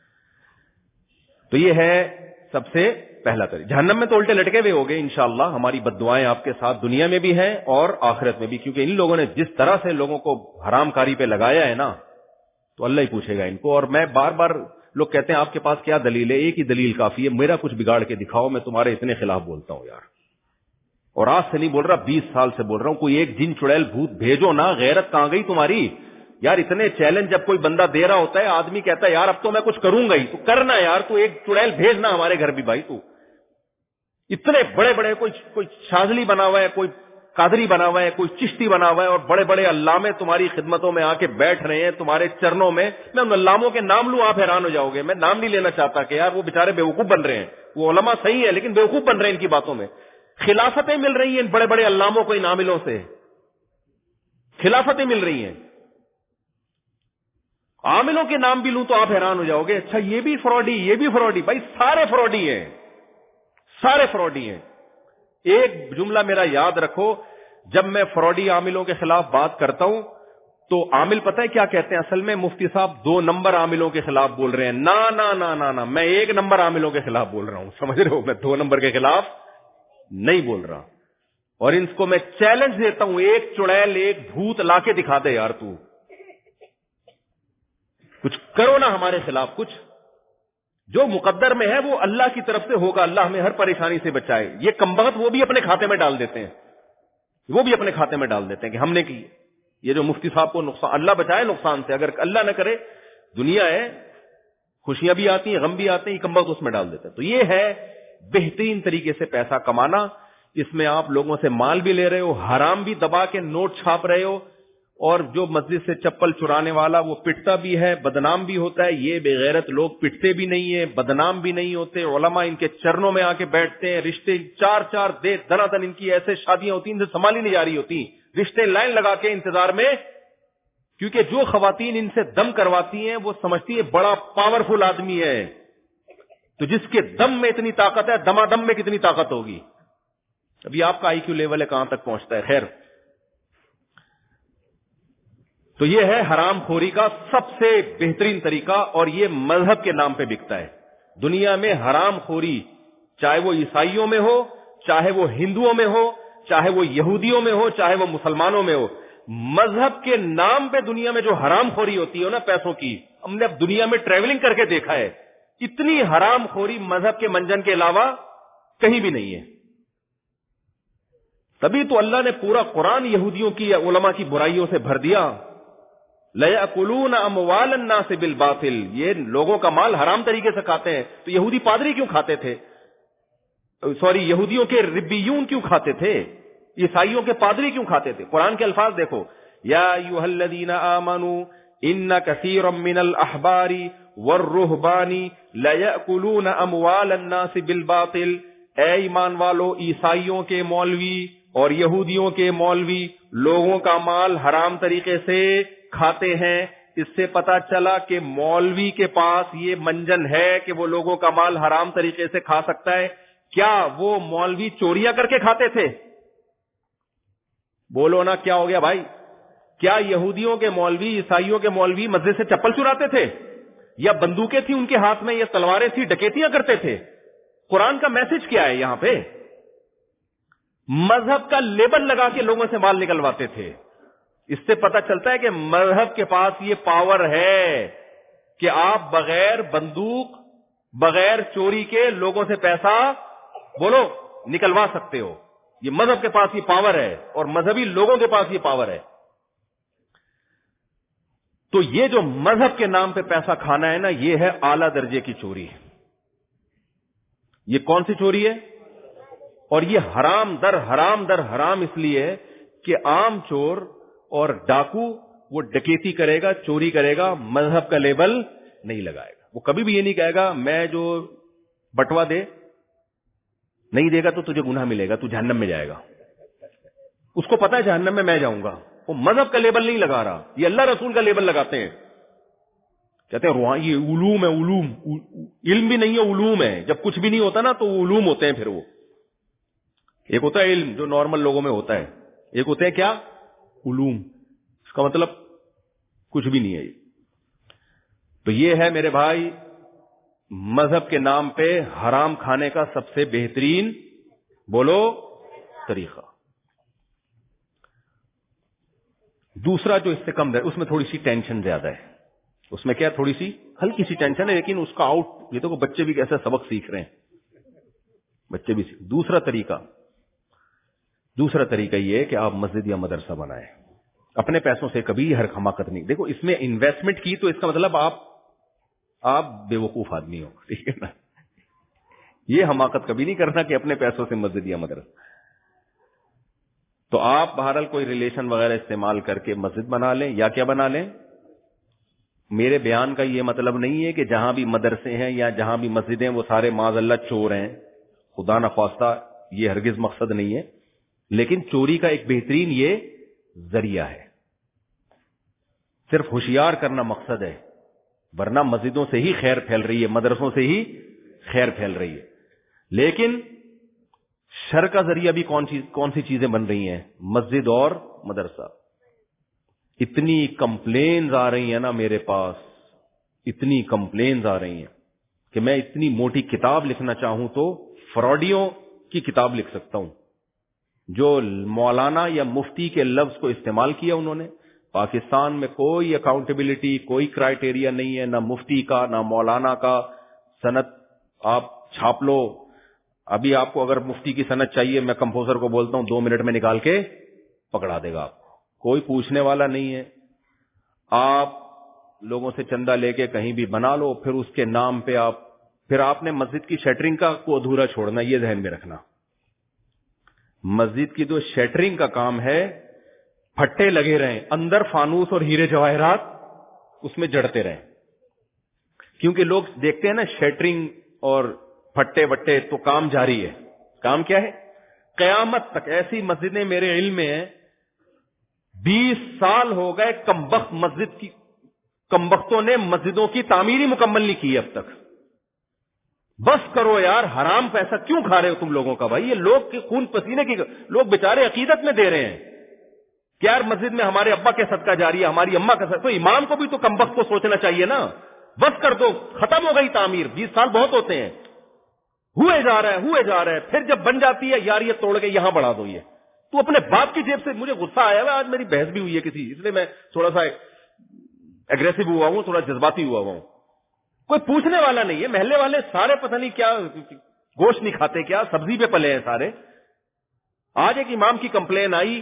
تو یہ ہے سب سے پہلا طریقہ. جہنم میں تو الٹے لٹکے ہوئے ہوگے انشاءاللہ. ہماری بد دعائیں آپ کے ساتھ دنیا میں بھی ہیں اور آخرت میں بھی، کیونکہ ان لوگوں نے جس طرح سے لوگوں کو حرام کاری پہ لگایا ہے نا، تو اللہ ہی پوچھے گا ان کو. اور میں بار بار لوگ کہتے ہیں آپ کے پاس کیا دلیل ہے؟ ایک ہی دلیل کافی ہے، میرا کچھ بگاڑ کے دکھاؤ، میں تمہارے اتنے خلاف بولتا ہوں یار. اور آج سے نہیں بول رہا، بیس سال سے بول رہا ہوں. کوئی ایک جن چڑیل بھوت بھیجو نا. غیرت کہاں گئی تمہاری یار؟ اتنے چیلنج جب کوئی بندہ دے رہا ہوتا ہے، آدمی کہتا ہے یار اب تو میں کچھ کروں گا ہی. تو کرنا یار، تو ایک چڑیل بھیجنا ہمارے گھر بھی بھائی. تو اتنے بڑے بڑے کوئی کوئی شاذلی بنا ہوا ہے، کوئی قادری بنا ہوا ہے، کوئی چشتی بنا ہوا ہے، اور بڑے بڑے علامے تمہاری خدمتوں میں آ کے بیٹھ رہے ہیں تمہارے چرنوں میں. میں ان علاموں کے نام لوں آپ حیران ہو جاؤ گے. میں نام نہیں لینا چاہتا کہ یار وہ بےچارے بیوقوف بن رہے ہیں. وہ علماء صحیح ہے لیکن بیوقوف بن رہے ہیں ان کی باتوں میں. خلافتیں مل رہی ہیں ان بڑے بڑے علاموں کو، ان عاملوں سے خلافتیں مل رہی ہیں. عاملوں کے نام بھی لوں تو آپ حیران ہو جاؤ گے. اچھا یہ بھی فراڈی، یہ بھی فراڈی. بھائی سارے فراڈی ہیں، سارے فراڈی ہیں. ایک جملہ میرا یاد رکھو، جب میں فراڈی عاملوں کے خلاف بات کرتا ہوں تو عامل پتہ ہے کیا کہتے ہیں؟ اصل میں مفتی صاحب دو نمبر عاملوں کے خلاف بول رہے ہیں. نا نا نا نا نا میں ایک نمبر عاملوں کے خلاف بول رہا ہوں. سمجھ رہے ہو؟ میں دو نمبر کے خلاف نہیں بول رہا. اور ان کو میں چیلنج دیتا ہوں، ایک چڑیل ایک بھوت لا کے دکھا دے یار. تو کچھ کرو نا ہمارے خلاف. کچھ جو مقدر میں ہے وہ اللہ کی طرف سے ہوگا. اللہ ہمیں ہر پریشانی سے بچائے. یہ کمبخت وہ بھی اپنے کھاتے میں ڈال دیتے ہیں، وہ بھی اپنے کھاتے میں ڈال دیتے ہیں کہ ہم نے کی. یہ جو مفتی صاحب کو نقصان، اللہ بچائے نقصان سے. اگر اللہ نہ کرے، دنیا ہے، خوشیاں بھی آتی ہیں، غم بھی آتے ہیں، یہ کمبخت اس میں ڈال دیتے ہیں. تو یہ ہے بہترین طریقے سے پیسہ کمانا. اس میں آپ لوگوں سے مال بھی لے رہے ہو، حرام بھی دبا کے نوٹ چھاپ رہے ہو، اور جو مسجد سے چپل چرانے والا وہ پٹتا بھی ہے، بدنام بھی ہوتا ہے. یہ بے غیرت لوگ پٹتے بھی نہیں ہیں، بدنام بھی نہیں ہوتے. علماء ان کے چرنوں میں آ کے بیٹھتے ہیں. رشتے چار چار دے دنا دن ان کی ایسے شادیاں ہوتی ہیں ان سے سنبھالی نہیں جا رہی ہوتی. رشتے لائن لگا کے انتظار میں، کیونکہ جو خواتین ان سے دم کرواتی ہیں وہ سمجھتی ہیں بڑا پاورفل آدمی ہے. تو جس کے دم میں اتنی طاقت ہے، دما دم میں کتنی طاقت ہوگی. ابھی آپ کا آئی کیو لیول ہے کہاں تک پہنچتا ہے. خیر، تو یہ ہے حرام خوری کا سب سے بہترین طریقہ، اور یہ مذہب کے نام پہ بکتا ہے. دنیا میں حرام خوری چاہے وہ عیسائیوں میں ہو، چاہے وہ ہندوؤں میں ہو، چاہے وہ یہودیوں میں ہو، چاہے وہ مسلمانوں میں ہو، مذہب کے نام پہ دنیا میں جو حرام خوری ہوتی ہے نا پیسوں کی، ہم نے اب دنیا میں ٹریولنگ کر کے دیکھا ہے. اتنی حرام خوری مذہب کے منجن کے علاوہ کہیں بھی نہیں ہے. تبھی تو اللہ نے پورا قرآن یہودیوں کی، علماء کی برائیوں سے بھر دیا. لَيَأْكُلُونَ أَمْوَالَ النَّاسِ بِالْبَاطِلِ. یہ لوگوں کا مال حرام طریقے سے کھاتے ہیں. تو یہودی پادری کیوں کھاتے تھے؟ سوری یہودیوں کے ربیون کیوں کھاتے تھے؟ عیسائیوں کے پادری کیوں کھاتے تھے؟ قرآن کے الفاظ دیکھو، یا ایھا الذین آمنوا ان کثیرا من الاحبار والرہبان لیأکلون اموال الناس بالباطل. اے ایمان والو، عیسائیوں کے مولوی اور یہودیوں کے مولوی لوگوں کا مال حرام طریقے سے کھاتے ہیں. اس سے پتا چلا کہ مولوی کے پاس یہ منجن ہے کہ وہ لوگوں کا مال حرام طریقے سے کھا سکتا ہے. کیا وہ مولوی چوریاں کر کے کھاتے تھے؟ بولو نا، کیا ہو گیا بھائی؟ کیا یہودیوں کے مولوی، عیسائیوں کے مولوی مسجد سے چپل چراتے تھے، یا بندوقیں تھیں ان کے ہاتھ میں، یا تلواریں تھیں، ڈکیتیاں کرتے تھے؟ قرآن کا میسج کیا ہے یہاں پہ؟ مذہب کا لیبل لگا کے لوگوں سے مال نکلواتے تھے. اس سے پتا چلتا ہے کہ مذہب کے پاس یہ پاور ہے کہ آپ بغیر بندوق، بغیر چوری کے لوگوں سے پیسہ بولو نکلوا سکتے ہو. یہ مذہب کے پاس یہ پاور ہے، اور مذہبی لوگوں کے پاس یہ پاور ہے. تو یہ جو مذہب کے نام پہ پیسہ کھانا ہے نا، یہ ہے اعلیٰ درجے کی چوری. یہ کون سی چوری ہے؟ اور یہ حرام در حرام در حرام اس لیے کہ عام چور اور ڈاکو وہ ڈکیتی کرے گا، چوری کرے گا، مذہب کا لیبل نہیں لگائے گا. وہ کبھی بھی یہ نہیں کہے گا میں جو بٹوا دے نہیں دے گا تو تجھے گناہ ملے گا، تو جہنم میں جائے گا. اس کو پتا ہے جہنم میں میں جاؤں گا. وہ مذہب کا لیبل نہیں لگا رہا، یہ اللہ رسول کا لیبل لگاتے ہیں. کہتے ہیں روحانی، یہ علوم ہے، علوم علم بھی نہیں ہے، علوم ہے. جب کچھ بھی نہیں ہوتا نا تو وہ علوم ہوتے ہیں. پھر وہ ایک ہوتا ہے علم جو نارمل لوگوں میں ہوتا ہے، ایک ہوتے ہیں کیا علوم، اس کا مطلب کچھ بھی نہیں ہے یہ. تو یہ ہے میرے بھائی مذہب کے نام پہ حرام کھانے کا سب سے بہترین بولو طریقہ. دوسرا جو اس سے کم ہے، اس میں تھوڑی سی ٹینشن زیادہ ہے. اس میں کیا تھوڑی سی ہلکی سی ٹینشن ہے، لیکن اس کا آؤٹ، یہ تو بچے بھی کیسے سبق سیکھ رہے ہیں، بچے بھی سیکھ. دوسرا طریقہ دوسرا طریقہ یہ ہے کہ آپ مسجد یا مدرسہ بنائیں اپنے پیسوں سے. کبھی ہر حماقت نہیں. دیکھو اس میں انویسٹمنٹ کی تو اس کا مطلب آپ آپ بے وقوف آدمی ہو، ٹھیک ہے نا. یہ حماقت کبھی نہیں کرنا کہ اپنے پیسوں سے مسجد یا مدرسہ. تو آپ بہرحال کوئی ریلیشن وغیرہ استعمال کر کے مسجد بنا لیں یا کیا بنا لیں. میرے بیان کا یہ مطلب نہیں ہے کہ جہاں بھی مدرسے ہیں یا جہاں بھی مسجدیں وہ سارے معاذ اللہ چور ہیں، خدا نخواستہ، یہ ہرگز مقصد نہیں ہے. لیکن چوری کا ایک بہترین یہ ذریعہ ہے. صرف ہوشیار کرنا مقصد ہے، ورنہ مسجدوں سے ہی خیر پھیل رہی ہے، مدرسوں سے ہی خیر پھیل رہی ہے. لیکن شر کا ذریعہ بھی کون چیز کون سی چیزیں بن رہی ہیں؟ مسجد اور مدرسہ. اتنی کمپلینز آ رہی ہیں نا میرے پاس، اتنی کمپلینز آ رہی ہیں کہ میں اتنی موٹی کتاب لکھنا چاہوں تو فراڈیوں کی کتاب لکھ سکتا ہوں. جو مولانا یا مفتی کے لفظ کو استعمال کیا انہوں نے. پاکستان میں کوئی اکاؤنٹیبلٹی، کوئی کرائیٹیریا نہیں ہے، نہ مفتی کا نہ مولانا کا. سند آپ چھاپ لو. ابھی آپ کو اگر مفتی کی سند چاہیے، میں کمپوزر کو بولتا ہوں دو منٹ میں نکال کے پکڑا دے گا آپ کو. کوئی پوچھنے والا نہیں ہے. آپ لوگوں سے چندہ لے کے کہیں بھی بنا لو، پھر اس کے نام پہ آپ پھر آپ نے مسجد کی شٹرنگ کا کو ادھورا چھوڑنا، یہ ذہن میں رکھنا. مسجد کی جو شٹرنگ کا کام ہے، پھٹے لگے رہیں اندر، فانوس اور ہیرے جواہرات اس میں جڑتے رہیں. کیونکہ لوگ دیکھتے ہیں نا شٹرنگ اور پھٹے وٹے، تو کام جاری ہے. کام کیا ہے؟ قیامت تک. ایسی مسجدیں میرے علم میں ہیں بیس سال ہو گئے کمبخت مسجد کی کمبختوں نے مسجدوں کی تعمیر ہی مکمل نہیں کی اب تک. بس کرو یار، حرام پیسہ کیوں کھا رہے ہو تم لوگوں کا بھائی؟ یہ لوگ کے خون پسینے کی لوگ بیچارے عقیدت میں دے رہے ہیں کہ یار مسجد میں ہمارے ابا کے صدقہ جاری ہے، ہماری اماں کا صدقہ. تو امام کو بھی تو کمبخت کو سوچنا چاہیے نا. بس کر دو، ختم ہو گئی تعمیر. بیس سال بہت ہوتے ہیں. ہوئے جا رہا ہے ہوئے جا رہا ہے پھر جب بن جاتی ہے، یار یہ توڑ کے یہاں بڑھا دو. یہ تو اپنے باپ کی جیب سے. مجھے غصہ آیا ہوا، آج میری بحث بھی ہوئی ہے کسی، اس لیے میں تھوڑا سا ایگریسو ہوا ہوں، تھوڑا جذباتی ہوا ہوں. کوئی پوچھنے والا نہیں ہے. محلے والے سارے پتہ نہیں کیا گوشت نہیں کھاتے، کیا سبزی پہ پلے ہیں سارے. آج ایک امام کی کمپلین آئی،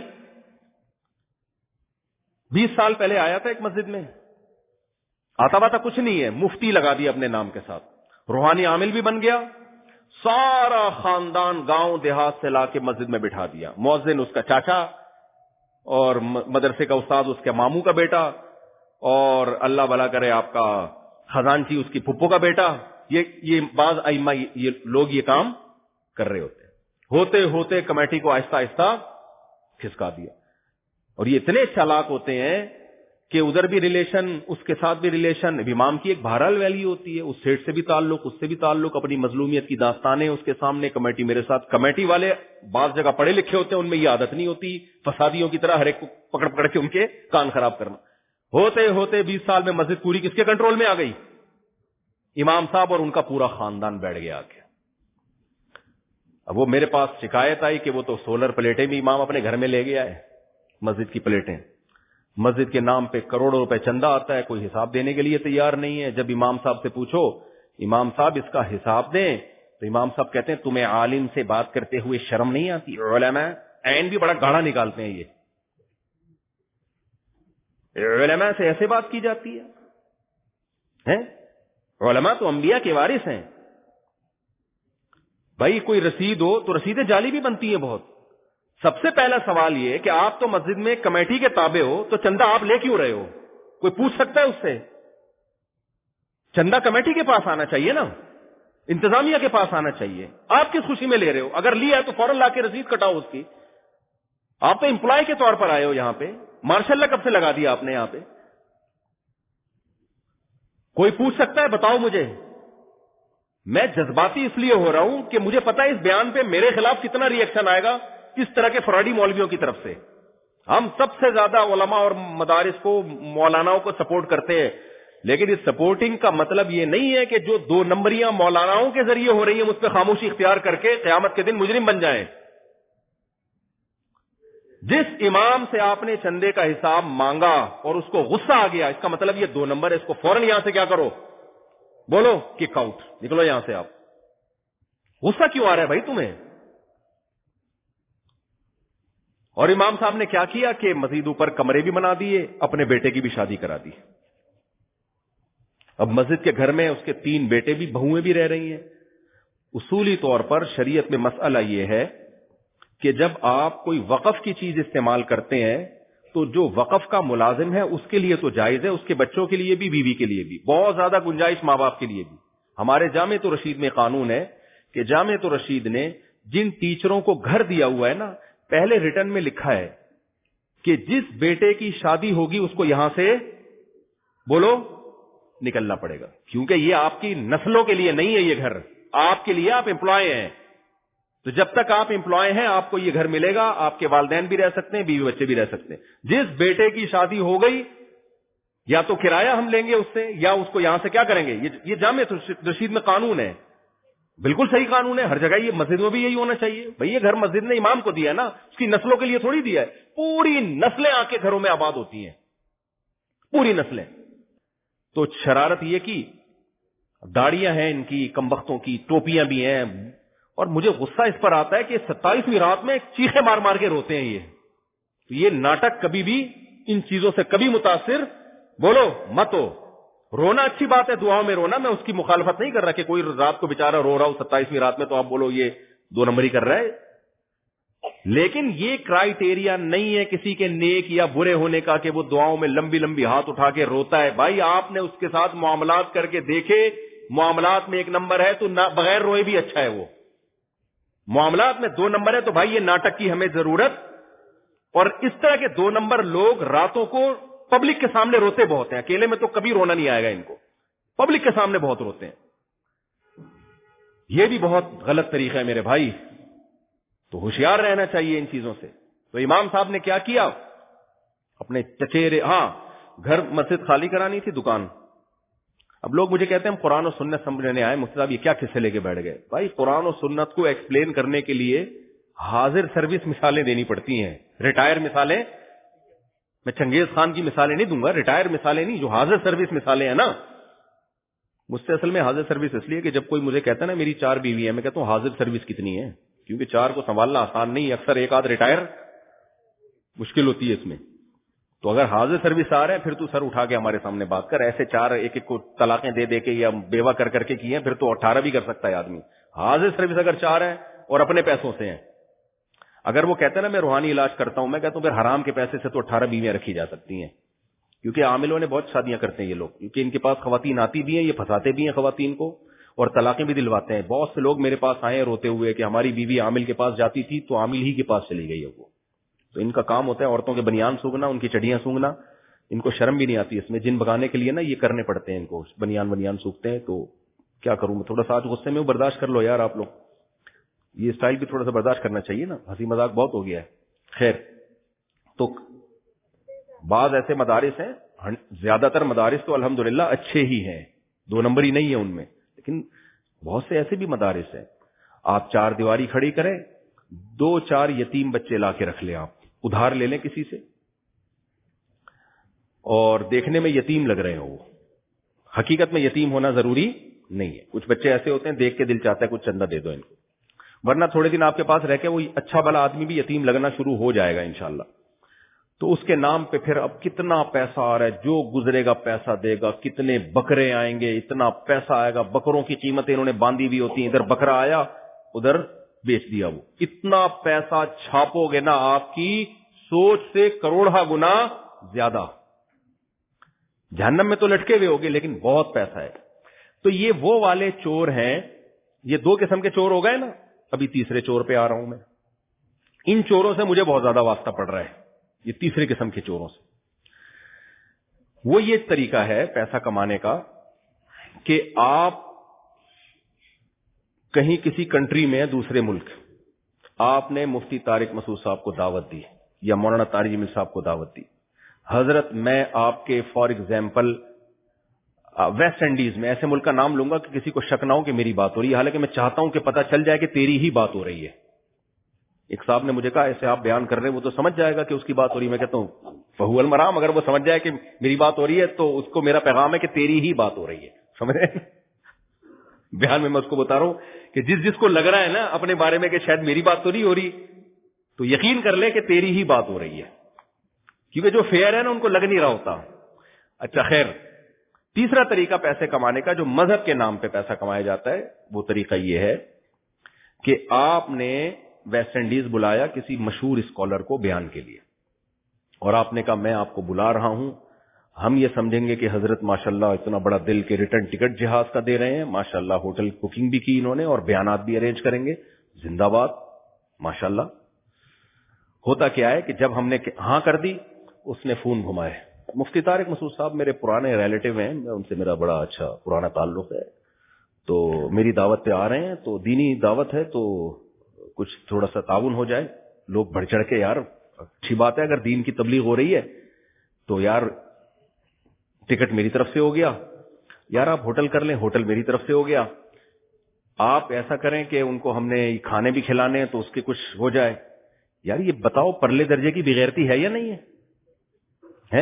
بیس سال پہلے آیا تھا ایک مسجد میں، آتا باتا کچھ نہیں ہے، مفتی لگا دیا اپنے نام کے ساتھ، روحانی عامل بھی بن گیا. سارا خاندان گاؤں دیہات سے لا کے مسجد میں بٹھا دیا. مؤذن اس کا چاچا، اور مدرسے کا استاد اس کے ماموں کا بیٹا، اور اللہ بھلا کرے آپ کا خزانچی اس کی پھپھو کا بیٹا. یہ یہ بعض ائمہ یہ لوگ یہ کام کر رہے ہوتے ہیں. ہوتے ہوتے کمیٹی کو آہستہ آہستہ کھسکا دیا. اور یہ اتنے چالاک ہوتے ہیں کہ ادھر بھی ریلیشن، اس کے ساتھ بھی ریلیشن. امام کی ایک بہرحال ویلی ہوتی ہے، اس سیٹ سے بھی تعلق، اس سے بھی تعلق، اپنی مظلومیت کی داستانیں اس کے سامنے. کمیٹی میرے ساتھ. کمیٹی والے بعض جگہ پڑھے لکھے ہوتے ہیں، ان میں یہ عادت نہیں ہوتی فسادیوں کی طرح ہر ایک کو پکڑ پکڑ کے ان کے کان خراب کرنا. ہوتے ہوتے بیس سال میں مسجد پوری کس کے کنٹرول میں آ گئی؟ امام صاحب اور ان کا پورا خاندان بیٹھ گیا آگے. اب وہ میرے پاس شکایت آئی کہ وہ تو سولر پلیٹیں بھی امام اپنے گھر میں لے گیا ہے، مسجد کی پلیٹیں. مسجد کے نام پہ کروڑوں روپے چندہ آتا ہے، کوئی حساب دینے کے لیے تیار نہیں ہے. جب امام صاحب سے پوچھو امام صاحب اس کا حساب دیں، تو امام صاحب کہتے ہیں تمہیں عالم سے بات کرتے ہوئے شرم نہیں آتی؟ علماء عین بھی بڑا گاڑا نکالتے ہیں. یہ علماء سے ایسے بات کی جاتی ہے؟ علماء تو انبیاء کے وارث ہیں بھائی. کوئی رسید ہو تو رسیدیں جعلی بھی بنتی ہیں بہت. سب سے پہلا سوال یہ کہ آپ تو مسجد میں کمیٹی کے تابع ہو، تو چندہ آپ لے کیوں رہے ہو؟ کوئی پوچھ سکتا ہے اس سے؟ چندہ کمیٹی کے پاس آنا چاہیے نا، انتظامیہ کے پاس آنا چاہیے. آپ کس خوشی میں لے رہے ہو؟ اگر لیا ہے تو فوراً لا کے رسید کٹاؤ اس کی. آپ تو امپلائی کے طور پر آئے ہو یہاں پہ. ماشاء اللہ کب سے لگا دیا آپ نے یہاں پہ؟ کوئی پوچھ سکتا ہے؟ بتاؤ مجھے. میں جذباتی اس لیے ہو رہا ہوں کہ مجھے پتا ہے اس بیان پہ میرے خلاف کتنا ری ایکشن آئے گا اس طرح کے فراڈی مولویوں کی طرف سے. ہم سب سے زیادہ علماء اور مدارس کو مولاناؤں کو سپورٹ کرتے ہیں, لیکن اس سپورٹنگ کا مطلب یہ نہیں ہے کہ جو دو نمبریاں مولاناؤں کے ذریعے ہو رہی ہیں اس پہ خاموشی اختیار کر کے قیامت کے دن مجرم بن جائیں. جس امام سے آپ نے چندے کا حساب مانگا اور اس کو غصہ آ گیا, اس کا مطلب یہ دو نمبر ہے, اس کو فوراً یہاں سے کیا کرو, بولو کک آؤٹ, نکلو یہاں سے. آپ غصہ کیوں آ رہا ہے بھائی تمہیں؟ اور امام صاحب نے کیا کیا کہ مزید اوپر کمرے بھی بنا دیے, اپنے بیٹے کی بھی شادی کرا دی. اب مسجد کے گھر میں اس کے تین بیٹے بھی بہویں بھی رہ رہی ہیں. اصولی طور پر شریعت میں مسئلہ یہ ہے کہ جب آپ کوئی وقف کی چیز استعمال کرتے ہیں تو جو وقف کا ملازم ہے اس کے لیے تو جائز ہے, اس کے بچوں کے لیے بھی, بیوی کے لیے بھی, بہت زیادہ گنجائش ماں باپ کے لیے بھی. ہمارے جامعۃ الرشید میں قانون ہے کہ جامعۃ الرشید نے جن ٹیچروں کو گھر دیا ہوا ہے نا, پہلے ریٹرن میں لکھا ہے کہ جس بیٹے کی شادی ہوگی اس کو یہاں سے بولو نکلنا پڑے گا, کیونکہ یہ آپ کی نسلوں کے لیے نہیں ہے, یہ گھر آپ کے لیے, آپ امپلائی ہیں. تو جب تک آپ امپلائی ہیں آپ کو یہ گھر ملے گا, آپ کے والدین بھی رہ سکتے ہیں, بیوی بچے بھی رہ سکتے ہیں. جس بیٹے کی شادی ہو گئی یا تو کرایہ ہم لیں گے اس سے یا اس کو یہاں سے کیا کریں گے. یہ جامعۃ الرشید میں قانون ہے, بالکل صحیح قانون ہے, ہر جگہ یہ مسجد میں بھی یہی ہونا چاہیے. بھئی یہ گھر مسجد نے امام کو دیا ہے نا, اس کی نسلوں کے لیے تھوڑی دیا ہے, پوری نسلیں آ کے گھروں میں آباد ہوتی ہیں, پوری نسلیں. تو شرارت یہ کی, داڑیاں ہیں ان کی کمبختوں کی, ٹوپیاں بھی ہیں, اور مجھے غصہ اس پر آتا ہے کہ ستائیسویں رات میں چیخے مار مار کے روتے ہیں. یہ تو یہ ناٹک کبھی بھی ان چیزوں سے کبھی متاثر بولو مت ہو. رونا اچھی بات ہے, دعاؤں میں رونا, میں اس کی مخالفت نہیں کر رہا کہ کوئی رات کو بیچارہ رو رہا ہو ستائیسویں رات میں تو آپ بولو یہ دو نمبری کر رہا ہے. لیکن یہ کرائیٹیریا نہیں ہے کسی کے نیک یا برے ہونے کا کہ وہ دعاؤں میں لمبی لمبی ہاتھ اٹھا کے روتا ہے. بھائی آپ نے اس کے ساتھ معاملات کر کے دیکھے, معاملات میں ایک نمبر ہے تو بغیر روئے بھی اچھا ہے. وہ معاملات میں دو نمبر ہے تو بھائی یہ ناٹک کی ہمیں ضرورت. اور اس طرح کے دو نمبر لوگ راتوں کو پبلک کے سامنے روتے بہت ہیں, اکیلے میں تو کبھی رونا نہیں آئے گا ان کو, پبلک کے سامنے بہت روتے ہیں. یہ بھی بہت غلط طریقہ ہے میرے بھائی, تو ہوشیار رہنا چاہیے ان چیزوں سے. تو امام صاحب نے کیا کیا, اپنے چچیرے, ہاں گھر مسجد خالی کرانی تھی, دکان. اب لوگ مجھے کہتے ہیں ہم قرآن و سنت سمجھنے آئے, مفتی صاحب یہ کیا قصے لے کے بیٹھ گئے. بھائی قرآن و سنت کو ایکسپلین کرنے کے لیے حاضر سروس مثالیں دینی پڑتی ہیں, ریٹائر مثالیں. میں چنگیز خان کی مثالیں نہیں دوں گا, ریٹائر مثالیں نہیں, جو حاضر سروس مثالیں ہیں نا. مجھ سے اصل میں حاضر سروس اس لیے کہ جب کوئی مجھے کہتا ہے نا میری چار بیوی ہے, میں کہتا ہوں حاضر سروس کتنی ہے, کیونکہ چار کو سنبھالنا آسان نہیں, اکثر ایک آدھ ریٹائر مشکل ہوتی ہے اس میں. تو اگر حاضر سروس آ رہے ہیں پھر تو سر اٹھا کے ہمارے سامنے بات کر. ایسے چار ایک ایک کو طلاقیں دے دے کے یا بیوہ کر کر کے کیے ہیں, پھر تو اٹھارہ بھی کر سکتا ہے آدمی. حاضر سروس اگر چار ہیں اور اپنے پیسوں سے ہیں, اگر وہ کہتے ہیں نا میں روحانی علاج کرتا ہوں, میں کہتا ہوں پھر حرام کے پیسے سے تو اٹھارہ بیویاں رکھی جا سکتی ہیں, کیونکہ عاملوں نے بہت شادیاں کرتے ہیں یہ لوگ, کیونکہ ان کے پاس خواتین آتی بھی ہیں, یہ پھنساتے بھی ہیں خواتین کو اور طلاقیں بھی دلواتے ہیں. بہت سے لوگ میرے پاس آئے روتے ہوئے کہ ہماری بیوی عامل کے پاس جاتی تھی تو عامل ہی کے پاس چلی گئی ہے. وہ تو ان کا کام ہوتا ہے عورتوں کے بنیان سونگنا, ان کی چڑیاں سونگنا. ان کو شرم بھی نہیں آتی اس میں, جن بگانے کے لیے نا یہ کرنے پڑتے ہیں ان کو, بنیان بنیان سوکھتے ہیں. تو کیا کروں میں, تھوڑا سا آج غصے میں برداشت کر لو یار آپ لوگ, یہ اسٹائل بھی تھوڑا سا برداشت کرنا چاہیے نا, ہنسی مذاق بہت ہو گیا ہے. خیر, تو بعض ایسے مدارس ہیں, زیادہ تر مدارس تو الحمدللہ اچھے ہی ہیں, دو نمبر ہی نہیں ہے ان میں, لیکن بہت سے ایسے بھی مدارس ہیں آپ چار دیواری کھڑی کریں, دو چار یتیم بچے لا کے رکھ لیں, آپ ادھار لے لیں کسی سے, اور دیکھنے میں یتیم لگ رہے ہوں, وہ حقیقت میں یتیم ہونا ضروری نہیں ہے. کچھ بچے ایسے ہوتے ہیں دیکھ کے دل چاہتا ہے کچھ چندہ دے دو ان کو, ورنہ تھوڑے دن آپ کے پاس رہ کے وہ اچھا بھلا آدمی بھی یتیم لگنا شروع ہو جائے گا انشاءاللہ. تو اس کے نام پہ پھر اب کتنا پیسہ آ رہا ہے, جو گزرے گا پیسہ دے گا, کتنے بکرے آئیں گے اتنا پیسہ آئے گا, بکروں کی قیمتیں انہوں نے باندھی ہوئی ہوتی ہیں, ادھر بکرا آیا ادھر بیچ دیا, وہ اتنا پیسہ چھاپو گے نا آپ کی سوچ سے کروڑہ گنا زیادہ, جہنم میں تو لٹکے ہوئے ہوگے لیکن بہت پیسہ ہے. تو یہ وہ والے چور ہیں, یہ دو قسم کے چور ہو گئے نا, ابھی تیسرے چور پہ آ رہا ہوں میں. ان چوروں سے مجھے بہت زیادہ واسطہ پڑ رہا ہے, یہ تیسرے قسم کے چوروں سے. وہ یہ طریقہ ہے پیسہ کمانے کا کہ آپ کہیں کسی کنٹری میں دوسرے ملک، آپ نے مفتی طارق مسعود صاحب کو دعوت دی یا مولانا طارق جمیل صاحب کو دعوت دی، حضرت میں آپ کے فار ایگزامپل ویسٹ انڈیز میں، ایسے ملک کا نام لوں گا کہ کسی کو شک نہ ہو کہ میری بات ہو رہی ہے، حالانکہ میں چاہتا ہوں کہ پتہ چل جائے کہ تیری ہی بات ہو رہی ہے. ایک صاحب نے مجھے کہا ایسے آپ بیان کر رہے ہیں وہ تو سمجھ جائے گا کہ اس کی بات ہو رہی ہے. میں کہتا ہوں فہو المرام، اگر وہ سمجھ جائے کہ میری بات ہو رہی ہے تو اس کو میرا پیغام ہے کہ تیری ہی بات ہو رہی ہے. سمجھ رہے ہیں؟ بیان میں میں اس کو بتا رہا ہوں کہ جس جس کو لگ رہا ہے نا اپنے بارے میں کہ شاید میری بات تو نہیں ہو رہی، تو یقین کر لے کہ تیری ہی بات ہو رہی ہے، کیونکہ جو فیئر ہے نا ان کو لگ نہیں رہا ہوتا. اچھا خیر، تیسرا طریقہ پیسے کمانے کا جو مذہب کے نام پہ پیسہ کمایا جاتا ہے، وہ طریقہ یہ ہے کہ آپ نے ویسٹ انڈیز بلایا کسی مشہور اسکالر کو بیان کے لیے، اور آپ نے کہا میں آپ کو بلا رہا ہوں، ہم یہ سمجھیں گے کہ حضرت ماشاءاللہ اتنا بڑا دل کے ریٹرن ٹکٹ جہاز کا دے رہے ہیں، ماشاءاللہ ہوٹل بکنگ بھی کی انہوں نے اور بیانات بھی ارینج کریں گے، زندہ باد ماشاءاللہ. ہوتا کیا ہے کہ جب ہم نے ہاں کر دی، اس نے فون گھمائے. مفتی طارق مسعود صاحب میرے پرانے ریلیٹو ہیں، ان سے میرا بڑا اچھا پرانا تعلق ہے، تو میری دعوت پہ آ رہے ہیں، تو دینی دعوت ہے تو کچھ تھوڑا سا تعاون ہو جائے. لوگ بڑھ چڑھ کے، یار اچھی بات ہے اگر دین کی تبلیغ ہو رہی ہے تو یار ٹکٹ میری طرف سے ہو گیا، یار آپ ہوٹل کر لیں، ہوٹل میری طرف سے ہو گیا، آپ ایسا کریں کہ ان کو ہم نے کھانے بھی کھلانے ہیں تو اس کے کچھ ہو جائے. یار یہ بتاؤ پرلے درجے کی بغیرتی ہے یا نہیں ہے؟ ہے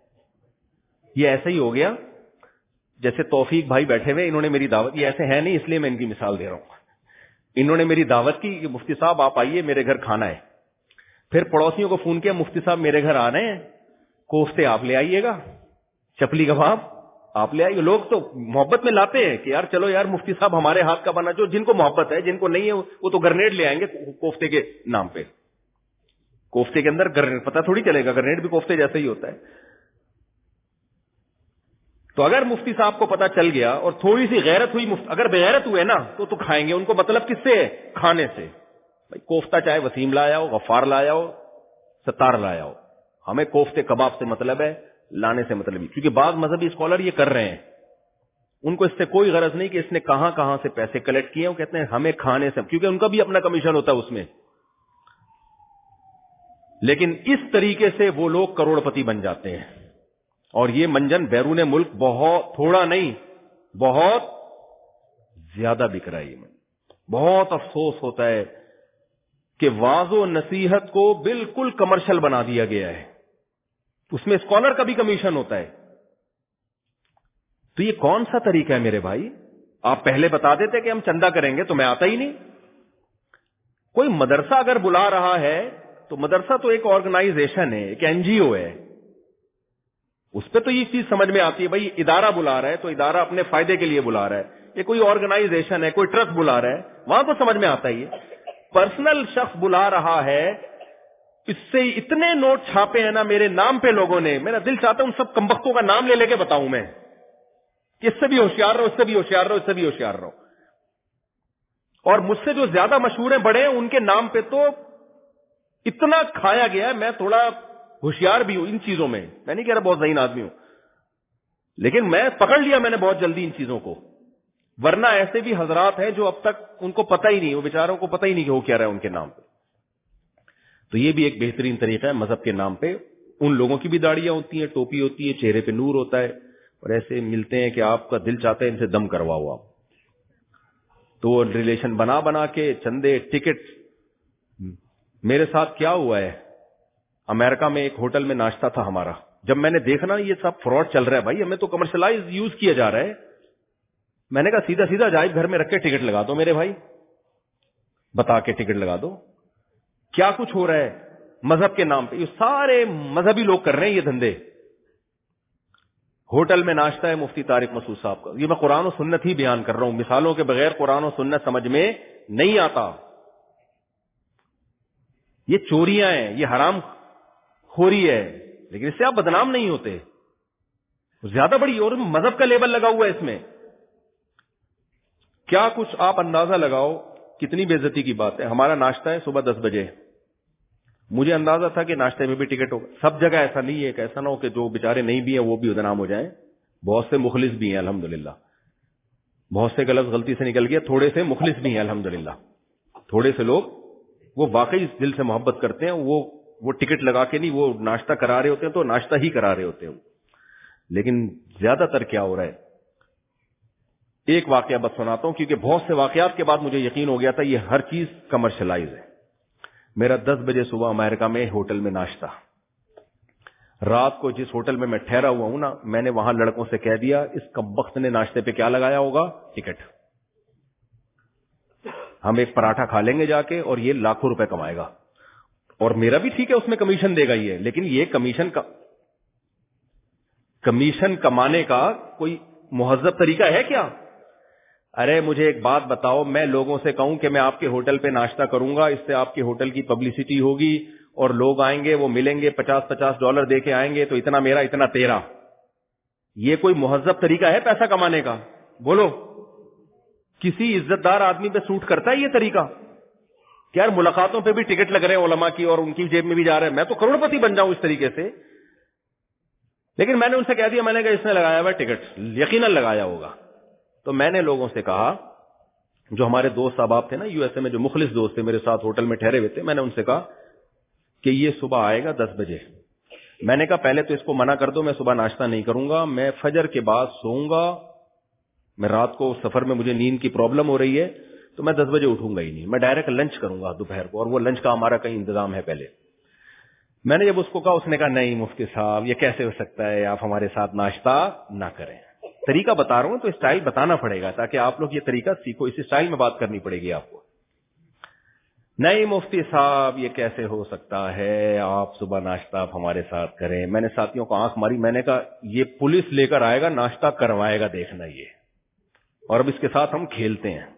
یہ ایسا ہی ہو گیا جیسے توفیق بھائی بیٹھے ہوئے، انہوں نے میری دعوت، یہ ایسے ہے نہیں اس لیے میں ان کی مثال دے رہا ہوں، انہوں نے میری دعوت کی کہ مفتی صاحب آپ آئیے میرے گھر کھانا ہے. پھر پڑوسیوں کو فون کیا مفتی صاحب میرے گھر آ رہے ہیں، کوفتے آپ لے آئیے گا، چپلی کباب آپ لے آئیے. لوگ تو محبت میں لاتے ہیں کہ یار چلو یار مفتی صاحب ہمارے ہاتھ کا بنا، جو جن کو محبت ہے، جن کو نہیں ہے وہ تو گرنیڈ لے آئیں گے کوفتے کے نام پہ. کوفتے کے اندر گرنیڈ پتہ تھوڑی چلے گا، گرنیڈ بھی کوفتے جیسا ہی ہوتا ہے. تو اگر مفتی صاحب کو پتا چل گیا اور تھوڑی سی غیرت ہوئی، اگر بغیرت ہوئے نا تو تو کھائیں گے. ان کو مطلب کس سے ہے؟ کھانے سے. بھائی کوفتہ چاہے وسیم لایا ہو، غفار لایا ہو، ستار لایا ہو، ہمیں کوفتے کباب سے مطلب ہے، لانے سے مطلب ہے. کیونکہ بعض مذہبی اسکالر یہ کر رہے ہیں، ان کو اس سے کوئی غرض نہیں کہ اس نے کہاں کہاں سے پیسے کلیکٹ کیے. وہ کہتے ہیں ہمیں کھانے سے، کیونکہ ان کا بھی اپنا کمیشن ہوتا ہے اس میں. لیکن اس طریقے سے وہ لوگ کروڑ پتی بن جاتے ہیں، اور یہ منجن بیرون ملک بہت تھوڑا نہیں، بہت زیادہ بک رہا ہے. یہ بہت افسوس ہوتا ہے کہ واعظ و نصیحت کو بالکل کمرشل بنا دیا گیا ہے، اس میں اسکالر کا بھی کمیشن ہوتا ہے. تو یہ کون سا طریقہ ہے میرے بھائی؟ آپ پہلے بتا دیتے کہ ہم چندہ کریں گے تو میں آتا ہی نہیں. کوئی مدرسہ اگر بلا رہا ہے تو مدرسہ تو ایک آرگنائزیشن ہے، ایک این جی او ہے، اس پہ تو یہ چیز سمجھ میں آتی ہے. بھائی ادارہ بلا رہا ہے تو ادارہ اپنے فائدے کے لیے بلا رہا ہے، یہ کوئی آرگنائزیشن ہے، کوئی ٹرسٹ بلا رہا ہے، وہاں تو سمجھ میں آتا ہی ہے. پرسنل شخص بلا رہا ہے، اس سے اتنے نوٹ چھاپے ہیں نا میرے نام پہ لوگوں نے، میرا دل چاہتا ہے ان سب کمبختوں کا نام لے لے کے بتاؤں میں کہ اس سے بھی ہوشیار رہو، اس سے بھی ہوشیار رہو، اس سے بھی ہوشیار رہو. اور مجھ سے جو زیادہ مشہور ہیں، بڑے ہیں، ان کے نام پہ تو اتنا کھایا گیا ہے. میں تھوڑا ہوشیار بھی ہوں ان چیزوں میں، میں نہیں کہہ رہا بہت ذہین آدمی ہوں، لیکن میں پکڑ لیا میں نے بہت جلدی ان چیزوں کو. ورنہ ایسے بھی حضرات ہیں جو اب تک ان کو پتہ ہی نہیں، وہ بیچاروں کو پتہ ہی نہیں کہ وہ کیا رہا ہے ان کے نام پہ. تو یہ بھی ایک بہترین طریقہ ہے مذہب کے نام پہ. ان لوگوں کی بھی داڑیاں ہوتی ہیں، ٹوپی ہوتی ہے، چہرے پہ نور ہوتا ہے، اور ایسے ملتے ہیں کہ آپ کا دل چاہتا ہے ان سے دم کرواؤ آپ. تو ریلیشن بنا بنا کے چندے، ٹکٹ. میرے ساتھ کیا ہوا ہے، امریکہ میں ایک ہوٹل میں ناشتہ تھا ہمارا. جب میں نے دیکھنا یہ سب فراڈ چل رہا ہے بھائی، ہمیں تو کمرشلائز یوز کیا جا رہا ہے، میں نے کہا سیدھا سیدھا جائب گھر میں رکھ کے ٹکٹ لگا دو میرے بھائی، بتا کے ٹکٹ لگا دو. کیا کچھ ہو رہا ہے مذہب کے نام پہ، یہ سارے مذہبی لوگ کر رہے ہیں یہ دھندے. ہوٹل میں ناشتہ ہے مفتی طارق مسعود صاحب کا. یہ میں قرآن و سنت ہی بیان کر رہا ہوں، مثالوں کے بغیر قرآن و سنت سمجھ میں نہیں آتا. یہ چوریاں ہیں، یہ حرام خوری ہے، لیکن اس سے آپ بدنام نہیں ہوتے. زیادہ بڑی اور مذہب کا لیبل لگا ہوا ہے اس میں. کیا کچھ آپ اندازہ لگاؤ کتنی بے عزتی کی بات ہے. ہمارا ناشتہ ہے صبح دس بجے، مجھے اندازہ تھا کہ ناشتے میں بھی ٹکٹ ہوگا. سب جگہ ایسا نہیں ہے کہ ایسا نہ ہو کہ جو بیچارے نہیں بھی ہیں وہ بھی بدنام ہو جائیں. بہت سے مخلص بھی ہیں الحمدللہ. بہت سے غلط غلطی سے نکل گیا, تھوڑے سے مخلص بھی ہیں الحمدللہ, تھوڑے سے لوگ وہ واقعی دل سے محبت کرتے ہیں, وہ وہ ٹکٹ لگا کے نہیں, وہ ناشتہ کرا رہے ہوتے ہیں تو ناشتہ ہی کرا رہے ہوتے ہیں. لیکن زیادہ تر کیا ہو رہا ہے, ایک واقعہ بس سناتا ہوں کیونکہ بہت سے واقعات کے بعد مجھے یقین ہو گیا تھا یہ ہر چیز کمرشلائز ہے. میرا دس بجے صبح امریکہ میں ہوٹل میں ناشتہ, رات کو جس ہوٹل میں میں ٹھہرا ہوا ہوں نا, میں نے وہاں لڑکوں سے کہہ دیا اس کمبخت نے ناشتے پہ کیا لگایا ہوگا, ٹکٹ. ہم ایک پراٹھا کھا لیں گے جا کے اور یہ لاکھوں روپے کمائے گا, اور میرا بھی ٹھیک ہے اس میں کمیشن دے گا یہ, لیکن یہ کمیشن کا کمیشن کمانے کا کوئی مہذب طریقہ ہے کیا؟ ارے مجھے ایک بات بتاؤ, میں لوگوں سے کہوں کہ میں آپ کے ہوٹل پہ ناشتہ کروں گا, اس سے آپ کے ہوٹل کی پبلسٹی ہوگی اور لوگ آئیں گے, وہ ملیں گے, پچاس پچاس ڈالر دے کے آئیں گے, تو اتنا میرا اتنا تیرا. یہ کوئی مہذب طریقہ ہے پیسہ کمانے کا؟ بولو, کسی عزت دار آدمی پہ سوٹ کرتا ہے یہ طریقہ؟ کہ یار ملاقاتوں پہ بھی ٹکٹ لگ رہے ہیں علماء کی اور ان کی جیب میں بھی جا رہے ہیں, میں تو کروڑ پتی بن جاؤں اس طریقے سے. لیکن میں نے ان سے کہہ دیا, میں نے کہا اس نے لگایا ہوا ٹکٹ, یقیناً لگایا ہوگا. تو میں نے لوگوں سے کہا, جو ہمارے دوست احباب تھے نا یو ایس اے میں, جو مخلص دوست تھے میرے ساتھ ہوٹل میں ٹھہرے ہوئے تھے, میں نے ان سے کہا کہ یہ صبح آئے گا دس بجے. میں نے کہا پہلے تو اس کو منع کر دو, میں صبح ناشتہ نہیں کروں گا, میں فجر کے بعد سوؤں گا, میں رات کو سفر میں مجھے نیند کی پرابلم ہو رہی ہے, تو میں دس بجے اٹھوں گا ہی نہیں, میں ڈائریکٹ لنچ کروں گا دوپہر کو, اور وہ لنچ کا ہمارا کہیں انتظام ہے پہلے. میں نے جب اس کو کہا, اس نے کہا نہیں مفتی صاحب یہ کیسے ہو سکتا ہے, آپ ہمارے ساتھ ناشتہ نہ کریں. طریقہ بتا رہا ہوں تو اسٹائل بتانا پڑے گا تاکہ آپ لوگ یہ طریقہ سیکھو, اس اسٹائل میں بات کرنی پڑے گی آپ کو. نہیں مفتی صاحب یہ کیسے ہو سکتا ہے, آپ صبح ناشتہ آپ ہمارے ساتھ کریں. میں نے ساتھیوں کو آنکھ ماری, میں نے کہا یہ پولیس لے کر آئے گا, ناشتہ کروائے گا, دیکھنا یہ, اور اب اس کے ساتھ ہم کھیلتے ہیں.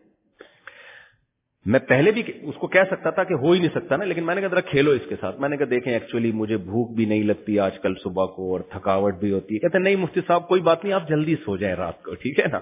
میں پہلے بھی اس کو کہہ سکتا تھا کہ ہو ہی نہیں سکتا نا, لیکن میں نے کہا ذرا کھیلو اس کے ساتھ. میں نے کہا دیکھیں ایکچولی مجھے بھوک بھی نہیں لگتی آج کل صبح کو, اور تھکاوٹ بھی ہوتی ہے. کہتے نہیں مفتی صاحب کوئی بات نہیں, آپ جلدی سو جائیں رات کو, ٹھیک ہے نا.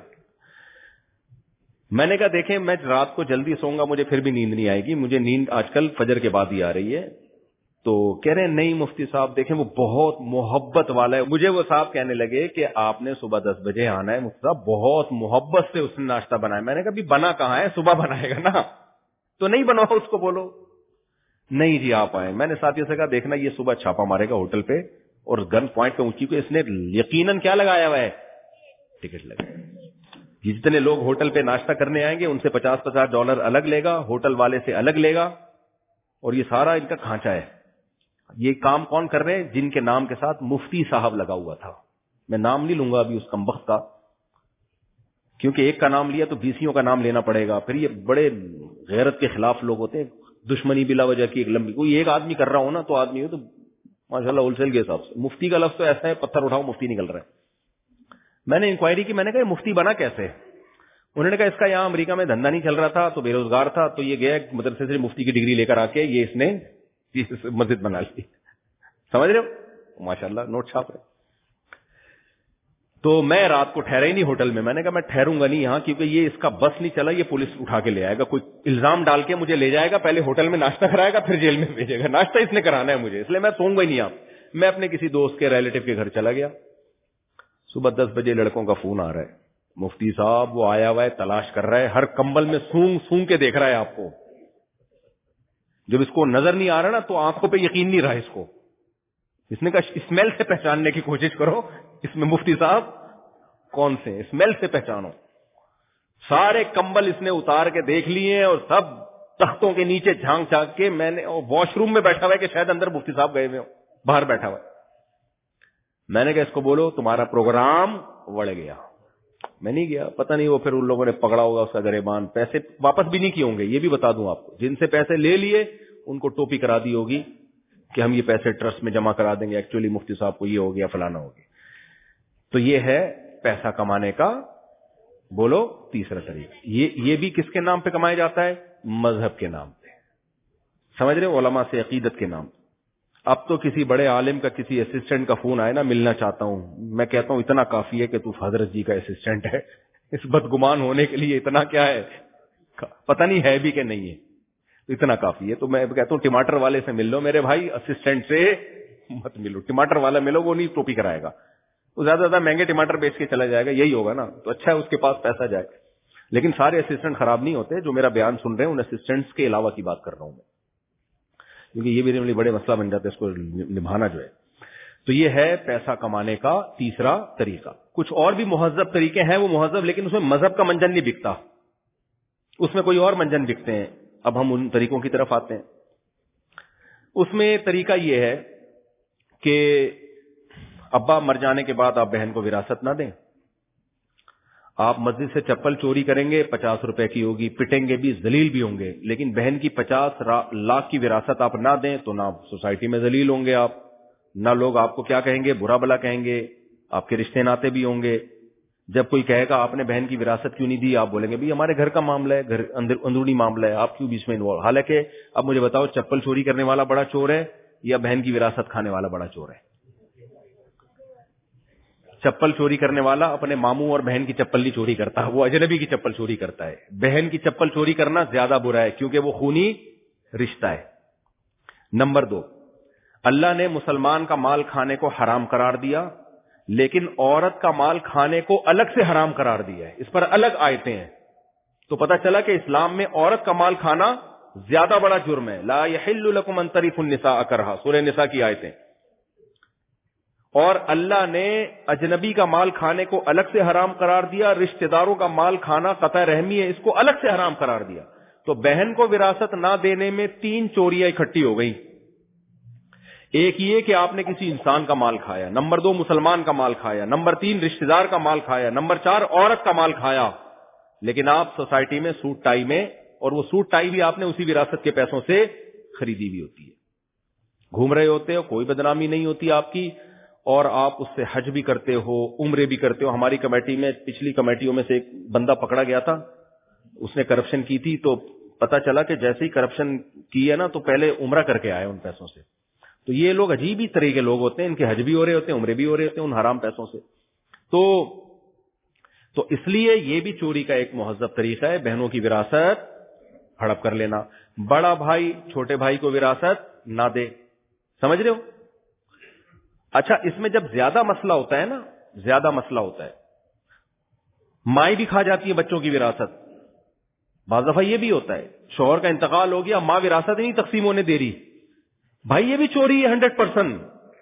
میں نے کہا دیکھیں میں رات کو جلدی سوؤں گا, مجھے پھر بھی نیند نہیں آئے گی, مجھے نیند آج کل فجر کے بعد ہی آ رہی ہے. تو کہہ رہے ہیں نہیں مفتی صاحب دیکھیں وہ بہت محبت والا ہے. مجھے وہ صاحب کہنے لگے کہ آپ نے صبح دس بجے آنا ہے مفتی صاحب, بہت محبت سے اس نے ناشتہ بنایا. میں نے کہا بھی بنا کہاں ہے, صبح بنائے گا نا, تو نہیں بناؤ اس کو, بولو نہیں جی آپ آئے. میں نے ساتھیوں سے کہا دیکھنا یہ صبح چھاپا مارے گا ہوٹل پہ, اور گن پوائنٹ پہ اونچی کو اس نے یقیناً کیا لگایا ہوا ہے, ٹکٹ لگایا. جتنے لوگ ہوٹل پہ ناشتہ کرنے آئیں گے ان سے پچاس پچاس ڈالر الگ لے گا, ہوٹل والے سے الگ لے گا, اور یہ سارا ان کا کھانچا ہے. یہ کام کون کر رہے ہیں؟ جن کے نام کے ساتھ مفتی صاحب لگا ہوا تھا. میں نام نہیں لوں گا ابھی اس کمبخت کا, کیونکہ ایک کا نام لیا تو بیسیوں کا نام لینا پڑے گا. پھر یہ بڑے غیرت کے خلاف لوگ ہوتے ہیں, دشمنی بلا وجہ کی ایک لمبی, کوئی ایک آدمی کر رہا ہو نا تو آدمی ہو تو ماشاءاللہ ہول سیل کے حساب سے. مفتی کا لفظ تو ایسا ہے پتھر اٹھاؤ مفتی نکل رہا ہے. میں نے انکوائری کی, میں نے کہا مفتی بنا کیسے؟ انہوں نے کہا اس کا یہاں امریکہ میں دھندا نہیں چل رہا تھا تو بے روزگار تھا, تو یہ گیا مدرسے سے مفتی کی ڈگری لے کر آ کے یہ اس نے مسجد بنا لی. سمجھ رہے ہو, ماشاءاللہ نوٹ چھاپ رہے. تو میں رات کو ٹھہرا ہی نہیں ہوٹل میں. میں نے کہا میں ٹھہروں گا نہیں یہاں, کیونکہ یہ اس کا بس نہیں چلا, یہ پولیس اٹھا کے لے آئے گا, کوئی الزام ڈال کے مجھے لے جائے گا, پہلے ہوٹل میں ناشتہ کرائے گا پھر جیل میں بھیجے گا. ناشتہ اس نے کرانا ہے مجھے, اس لیے میں سوؤں گا ہی نہیں. آپ میں اپنے کسی دوست کے ریلیٹو کے گھر چلا گیا. صبح دس بجے لڑکوں کا فون آ رہا ہے, مفتی صاحب وہ آیا ہوا ہے, تلاش کر رہا ہے, ہر کمبل میں سونگ سونگ کے دیکھ رہا ہے آپ کو. جب اس کو نظر نہیں آ رہا نا تو آنکھوں پہ یقین نہیں رہا اس کو. اس نے کہا اسمیل سے پہچاننے کی کوشش کرو اس میں مفتی صاحب کون سے, اسمیل سے پہچانو. سارے کمبل اس نے اتار کے دیکھ لیے اور سب تختوں کے نیچے جھانک جھانک کے, میں نے واش روم میں بیٹھا ہوا ہے کہ شاید اندر مفتی صاحب گئے ہوئے ہوں, باہر بیٹھا ہوا ہے. میں نے کہا اس کو بولو تمہارا پروگرام بڑھ گیا. میں نہیں گیا, پتہ نہیں وہ پھر ان لوگوں نے پکڑا ہوگا اس کا گریبان, پیسے واپس بھی نہیں کیے ہوں گے. یہ بھی بتا دوں آپ کو, جن سے پیسے لے لیے ان کو ٹوپی کرا دی ہوگی کہ ہم یہ پیسے ٹرسٹ میں جمع کرا دیں گے, ایکچولی مفتی صاحب کو یہ ہو گیا فلانا ہو گیا. تو یہ ہے پیسہ کمانے کا بولو تیسرا طریقہ. یہ یہ بھی کس کے نام پہ کمایا جاتا ہے؟ مذہب کے نام پہ. سمجھ رہے ہو, علماء سے عقیدت کے نام. اب تو کسی بڑے عالم کا کسی اسسٹنٹ کا فون آئے نا, ملنا چاہتا ہوں, میں کہتا ہوں اتنا کافی ہے کہ تو حضرت جی کا اسسٹنٹ ہے. اس بدگمان ہونے کے لیے اتنا کیا ہے, پتہ نہیں ہے بھی کہ نہیں ہے, اتنا کافی ہے. تو میں کہتا ہوں ٹماٹر والے سے مل لو میرے بھائی, اسسٹنٹ سے مت ملو. ٹماٹر والا ملو, وہ نہیں ٹوپی کرائے گا, وہ زیادہ زیادہ مہنگے ٹماٹر بیچ کے چلا جائے گا, یہی ہوگا نا. تو اچھا ہے اس کے پاس پیسہ جائے. لیکن سارے اسسٹنٹ خراب نہیں ہوتے. جو میرا بیان سن رہے ہیں ان اسسٹنٹس کے علاوہ کی بات کر رہا ہوں میں, کیونکہ یہ میرے لیے بڑے مسئلہ بن جاتا ہے اس کو نبھانا جو ہے. تو یہ ہے پیسہ کمانے کا تیسرا طریقہ. کچھ اور بھی مہذب طریقے ہیں, وہ مہذب لیکن اس میں مذہب کا منجن نہیں بکتا, اس میں کوئی اور منجن بکتے ہیں. اب ہم ان طریقوں کی طرف آتے ہیں. اس میں طریقہ یہ ہے کہ ابا مر جانے کے بعد آپ بہن کو وراثت نہ دیں. آپ مسجد سے چپل چوری کریں گے, پچاس روپے کی ہوگی, پٹیں گے بھی, ذلیل بھی ہوں گے, لیکن بہن کی پچاس لاکھ کی وراثت آپ نہ دیں تو نہ سوسائٹی میں ذلیل ہوں گے آپ, نہ لوگ آپ کو کیا کہیں گے, برا بلا کہیں گے, آپ کے رشتے ناتے بھی ہوں گے. جب کوئی کہے گا آپ نے بہن کی وراثت کیوں نہیں دی, آپ بولیں گے بھائی ہمارے گھر کا معاملہ ہے, گھر اندر اندرونی معاملہ ہے, آپ کیوں بیچ میں انوالو. حالانکہ اب مجھے بتاؤ چپل چوری کرنے والا بڑا چور ہے یا بہن کی وراثت کھانے والا بڑا چور ہے؟ چپل چوری کرنے والا اپنے ماموں اور بہن کی چپل نہیں چوری کرتا, وہ اجنبی کی چپل چوری کرتا ہے. بہن کی چپل چوری کرنا زیادہ برا ہے کیونکہ وہ خونی رشتہ ہے. نمبر دو, اللہ نے مسلمان کا مال کھانے کو حرام قرار دیا, لیکن عورت کا مال کھانے کو الگ سے حرام قرار دیا ہے. اس پر الگ آیتیں ہیں. تو پتہ چلا کہ اسلام میں عورت کا مال کھانا زیادہ بڑا جرم ہے. لا یحل لکم ان تریثوا النساء کرہا, سورہ نساء کی آیتیں. اور اللہ نے اجنبی کا مال کھانے کو الگ سے حرام قرار دیا, رشتہ داروں کا مال کھانا قطع رحمی ہے, اس کو الگ سے حرام قرار دیا. تو بہن کو وراثت نہ دینے میں تین چوریاں اکٹھی ہو گئی. ایک یہ کہ آپ نے کسی انسان کا مال کھایا, نمبر دو مسلمان کا مال کھایا, نمبر تین رشتہ دار کا مال کھایا, نمبر چار عورت کا مال کھایا. لیکن آپ سوسائٹی میں سوٹ ٹائی میں, اور وہ سوٹ ٹائی بھی آپ نے اسی وراثت کے پیسوں سے خریدی بھی ہوتی ہے, گھوم رہے ہوتے ہو, کوئی بدنامی نہیں ہوتی آپ کی, اور آپ اس سے حج بھی کرتے ہو, عمرے بھی کرتے ہو. ہماری کمیٹی میں پچھلی کمیٹیوں میں سے ایک بندہ پکڑا گیا تھا, اس نے کرپشن کی تھی. تو پتا چلا کہ جیسے ہی کرپشن کی ہے نا تو پہلے عمرہ کر کے آئے ان پیسوں سے. تو یہ لوگ عجیب ہی طرح کے لوگ ہوتے ہیں, ان کے حج بھی ہو رہے ہوتے ہیں, عمرے بھی ہو رہے ہوتے ہیں ان حرام پیسوں سے. تو تو اس لیے یہ بھی چوری کا ایک مہذب طریقہ ہے, بہنوں کی وراثت ہڑپ کر لینا. بڑا بھائی چھوٹے بھائی کو وراثت نہ دے, سمجھ رہے ہو؟ اچھا, اس میں جب زیادہ مسئلہ ہوتا ہے نا, زیادہ مسئلہ ہوتا ہے, مائیں بھی کھا جاتی ہے بچوں کی وراثت. بعض دفعہ یہ بھی ہوتا ہے شوہر کا انتقال ہو گیا, ماں وراثت نہیں تقسیم ہونے دے رہی, بھائی یہ بھی چوری ہے ہنڈریڈ پرسینٹ.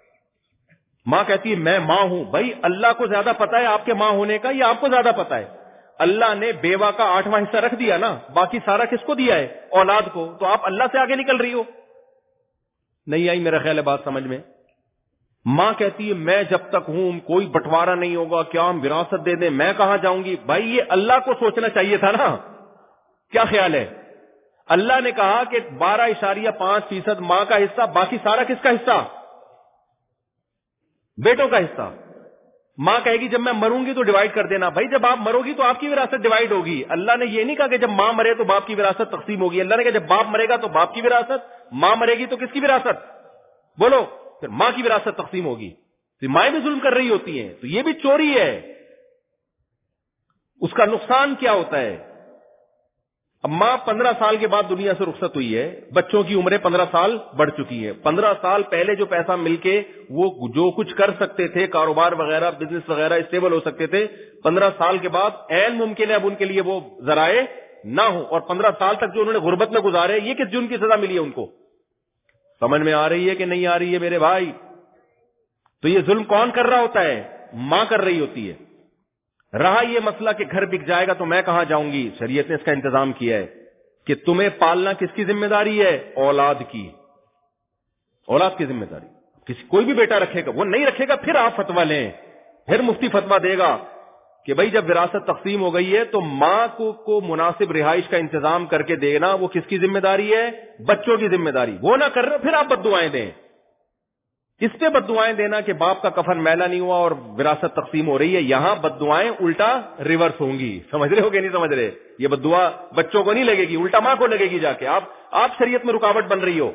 ماں کہتی ہے میں ماں ہوں. بھائی اللہ کو زیادہ پتا ہے آپ کے ماں ہونے کا یا آپ کو زیادہ پتا ہے؟ اللہ نے بیوہ کا آٹھواں حصہ رکھ دیا نا, باقی سارا کس کو دیا ہے؟ اولاد کو. تو آپ اللہ سے آگے نکل رہی ہو. نہیں آئی میرا خیال ہے بات سمجھ میں؟ ماں کہتی ہے میں جب تک ہوں کوئی بٹوارا نہیں ہوگا, کیا ہم وراثت دے دیں, میں کہاں جاؤں گی. بھائی یہ اللہ کو سوچنا چاہیے تھا نا, کیا خیال ہے؟ اللہ نے کہا کہ بارہ اشاریہ پانچ فیصد ماں کا حصہ, باقی سارا کس کا حصہ؟ بیٹوں کا حصہ. ماں کہے گی جب میں مروں گی تو ڈیوائڈ کر دینا. بھائی جب آپ مرو گی تو آپ کی وراثت ڈیوائڈ ہوگی. اللہ نے یہ نہیں کہا کہ جب ماں مرے تو باپ کی وراثت تقسیم ہوگی. اللہ نے کہا جب باپ مرے گا تو باپ کی وراثت, ماں مرے گی تو کس کی وراثت؟ بولو, پھر ماں کی وراثت تقسیم ہوگی. پھر مائیں بھی ظلم کر رہی ہوتی ہیں, تو یہ بھی چوری ہے. اس کا نقصان کیا ہوتا ہے؟ اب ماں پندرہ سال کے بعد دنیا سے رخصت ہوئی ہے, بچوں کی عمریں پندرہ سال بڑھ چکی ہے. پندرہ سال پہلے جو پیسہ مل کے وہ جو کچھ کر سکتے تھے, کاروبار وغیرہ بزنس وغیرہ اسٹیبل ہو سکتے تھے, پندرہ سال کے بعد عین ممکن ہے اب ان کے لیے وہ ذرائع نہ ہو. اور پندرہ سال تک جو انہوں نے غربت میں گزارے, یہ کس جرم کی سزا ملی ہے ان کو؟ سمجھ میں آ رہی ہے کہ نہیں آ رہی ہے میرے بھائی؟ تو یہ ظلم کون کر رہا ہوتا ہے؟ ماں کر رہی ہوتی ہے. رہا یہ مسئلہ کہ گھر بک جائے گا تو میں کہاں جاؤں گی, شریعت نے اس کا انتظام کیا ہے کہ تمہیں پالنا کس کی ذمہ داری ہے؟ اولاد کی. اولاد کی ذمہ داری کسی کوئی بھی بیٹا رکھے گا, وہ نہیں رکھے گا پھر آپ فتویٰ لیں, پھر مفتی فتویٰ دے گا کہ بھائی جب وراثت تقسیم ہو گئی ہے تو ماں کو کو مناسب رہائش کا انتظام کر کے دینا وہ کس کی ذمہ داری ہے؟ بچوں کی ذمہ داری. وہ نہ کر رہے پھر آپ بددعائیں دیں. اس پہ بددعائیں دینا کہ باپ کا کفن میلا نہیں ہوا اور وراثت تقسیم ہو رہی ہے, یہاں بددعائیں الٹا ریورس ہوں گی. سمجھ رہے ہو کہ نہیں سمجھ رہے؟ یہ بددعا بچوں کو نہیں لگے گی, الٹا ماں کو لگے گی جا کے. آپ آپ شریعت میں رکاوٹ بن رہی ہو.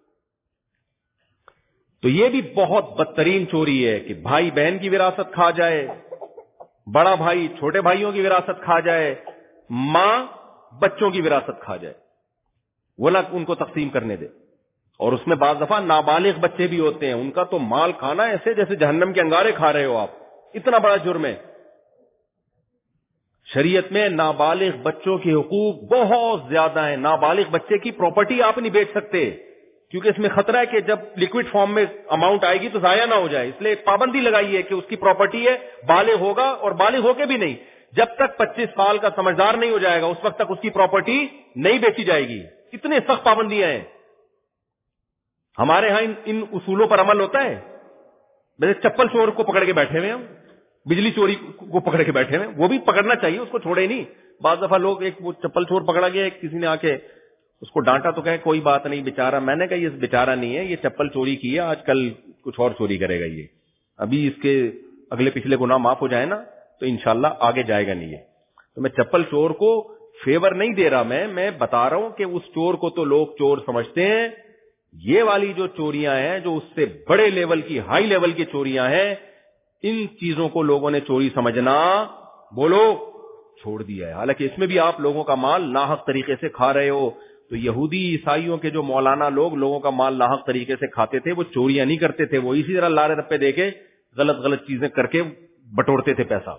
تو یہ بھی بہت بدترین چوری ہے کہ بھائی بہن کی وراثت کھا جائے, بڑا بھائی چھوٹے بھائیوں کی وراثت کھا جائے, ماں بچوں کی وراثت کھا جائے, وہ نہ ان کو تقسیم کرنے دے. اور اس میں بعض دفعہ نابالغ بچے بھی ہوتے ہیں, ان کا تو مال کھانا ایسے جیسے جہنم کے انگارے کھا رہے ہو آپ, اتنا بڑا جرم ہے. شریعت میں نابالغ بچوں کے حقوق بہت زیادہ ہیں. نابالغ بچے کی پراپرٹی آپ نہیں بیچ سکتے, کیونکہ اس میں خطرہ ہے کہ جب لکوڈ فارم میں اماؤنٹ آئے گی تو ضائع نہ ہو جائے. اس لیے ایک پابندی لگائی ہے کہ اس کی پراپرٹی ہے, بالغ ہوگا, اور بالغ ہو کے بھی نہیں, جب تک پچیس سال کا سمجھدار نہیں ہو جائے گا اس وقت تک اس کی پراپرٹی نہیں بیچی جائے گی. اتنے سخت پابندیاں ہیں. ہمارے ہاں ان, ان اصولوں پر عمل ہوتا ہے. ویسے چپل چور کو پکڑ کے بیٹھے ہوئے ہیں, بجلی چوری کو پکڑ کے بیٹھے ہوئے ہیں, وہ بھی پکڑنا چاہیے, اس کو چھوڑے نہیں. بعض دفعہ لوگ, ایک وہ چپل چور پکڑا گیا, ایک کسی نے آ کے اس کو ڈانٹا تو کہے کوئی بات نہیں بیچارہ. میں نے کہا یہ بیچارہ نہیں ہے, یہ چپل چوری کی ہے, آج کل کچھ اور چوری کرے گا. یہ ابھی اس کے اگلے پچھلے گناہ معاف ہو جائے نا تو انشاءاللہ آگے جائے گا نہیں. ہے تو میں چپل چور کو فیور نہیں دے رہا, میں میں بتا رہا ہوں کہ اس چور کو تو لوگ چور سمجھتے ہیں. یہ والی جو چوریاں ہیں, جو اس سے بڑے لیول کی, ہائی لیول کی چوریاں ہیں, ان چیزوں کو لوگوں نے چوری سمجھنا بولو چھوڑ دیا ہے. حالانکہ اس میں بھی آپ لوگوں کا مال ناحق طریقے سے کھا رہے ہو. تو یہودی عیسائیوں کے جو مولانا لوگ لوگوں کا مال ناحق طریقے سے کھاتے تھے, وہ چوریاں نہیں کرتے تھے, وہ اسی طرح لارے رپے دے کے غلط غلط چیزیں کر کے بٹورتے تھے پیسہ.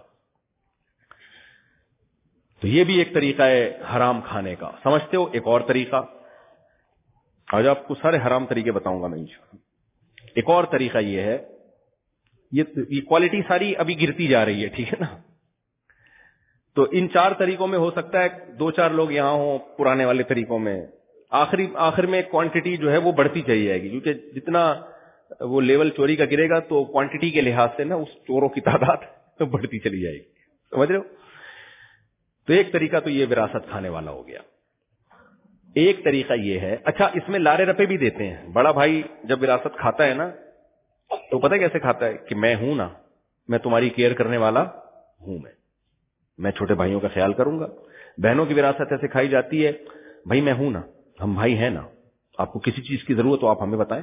تو یہ بھی ایک طریقہ ہے حرام کھانے کا. سمجھتے ہو ایک اور طریقہ, آج آپ کو سارے حرام طریقے بتاؤں گا میں. ایک اور طریقہ یہ ہے, یہ کوالٹی ساری ابھی گرتی جا رہی ہے, ٹھیک ہے نا. تو ان چار طریقوں میں ہو سکتا ہے دو چار لوگ یہاں ہوں پرانے والے طریقوں میں, آخری آخر میں کوانٹٹی جو ہے وہ بڑھتی چلی جائے گی, کیونکہ جتنا وہ لیول چوری کا گرے گا تو کوانٹٹی کے لحاظ سے نا اس چوروں کی تعداد بڑھتی چلی جائے گی. سمجھ رہے ہو. تو ایک طریقہ تو یہ وراثت کھانے والا ہو گیا. ایک طریقہ یہ ہے, اچھا اس میں لارے رپے بھی دیتے ہیں. بڑا بھائی جب وراثت کھاتا ہے نا تو پتہ کیسے کھاتا ہے کہ میں ہوں نا, میں تمہاری کیئر کرنے والا ہوں, میں میں چھوٹے بھائیوں کا خیال کروں گا. بہنوں کی وراثت ایسے کھائی جاتی ہے, بھائی میں ہوں نا, ہم بھائی ہیں نا, آپ کو کسی چیز کی ضرورت ہو آپ ہمیں بتائیں.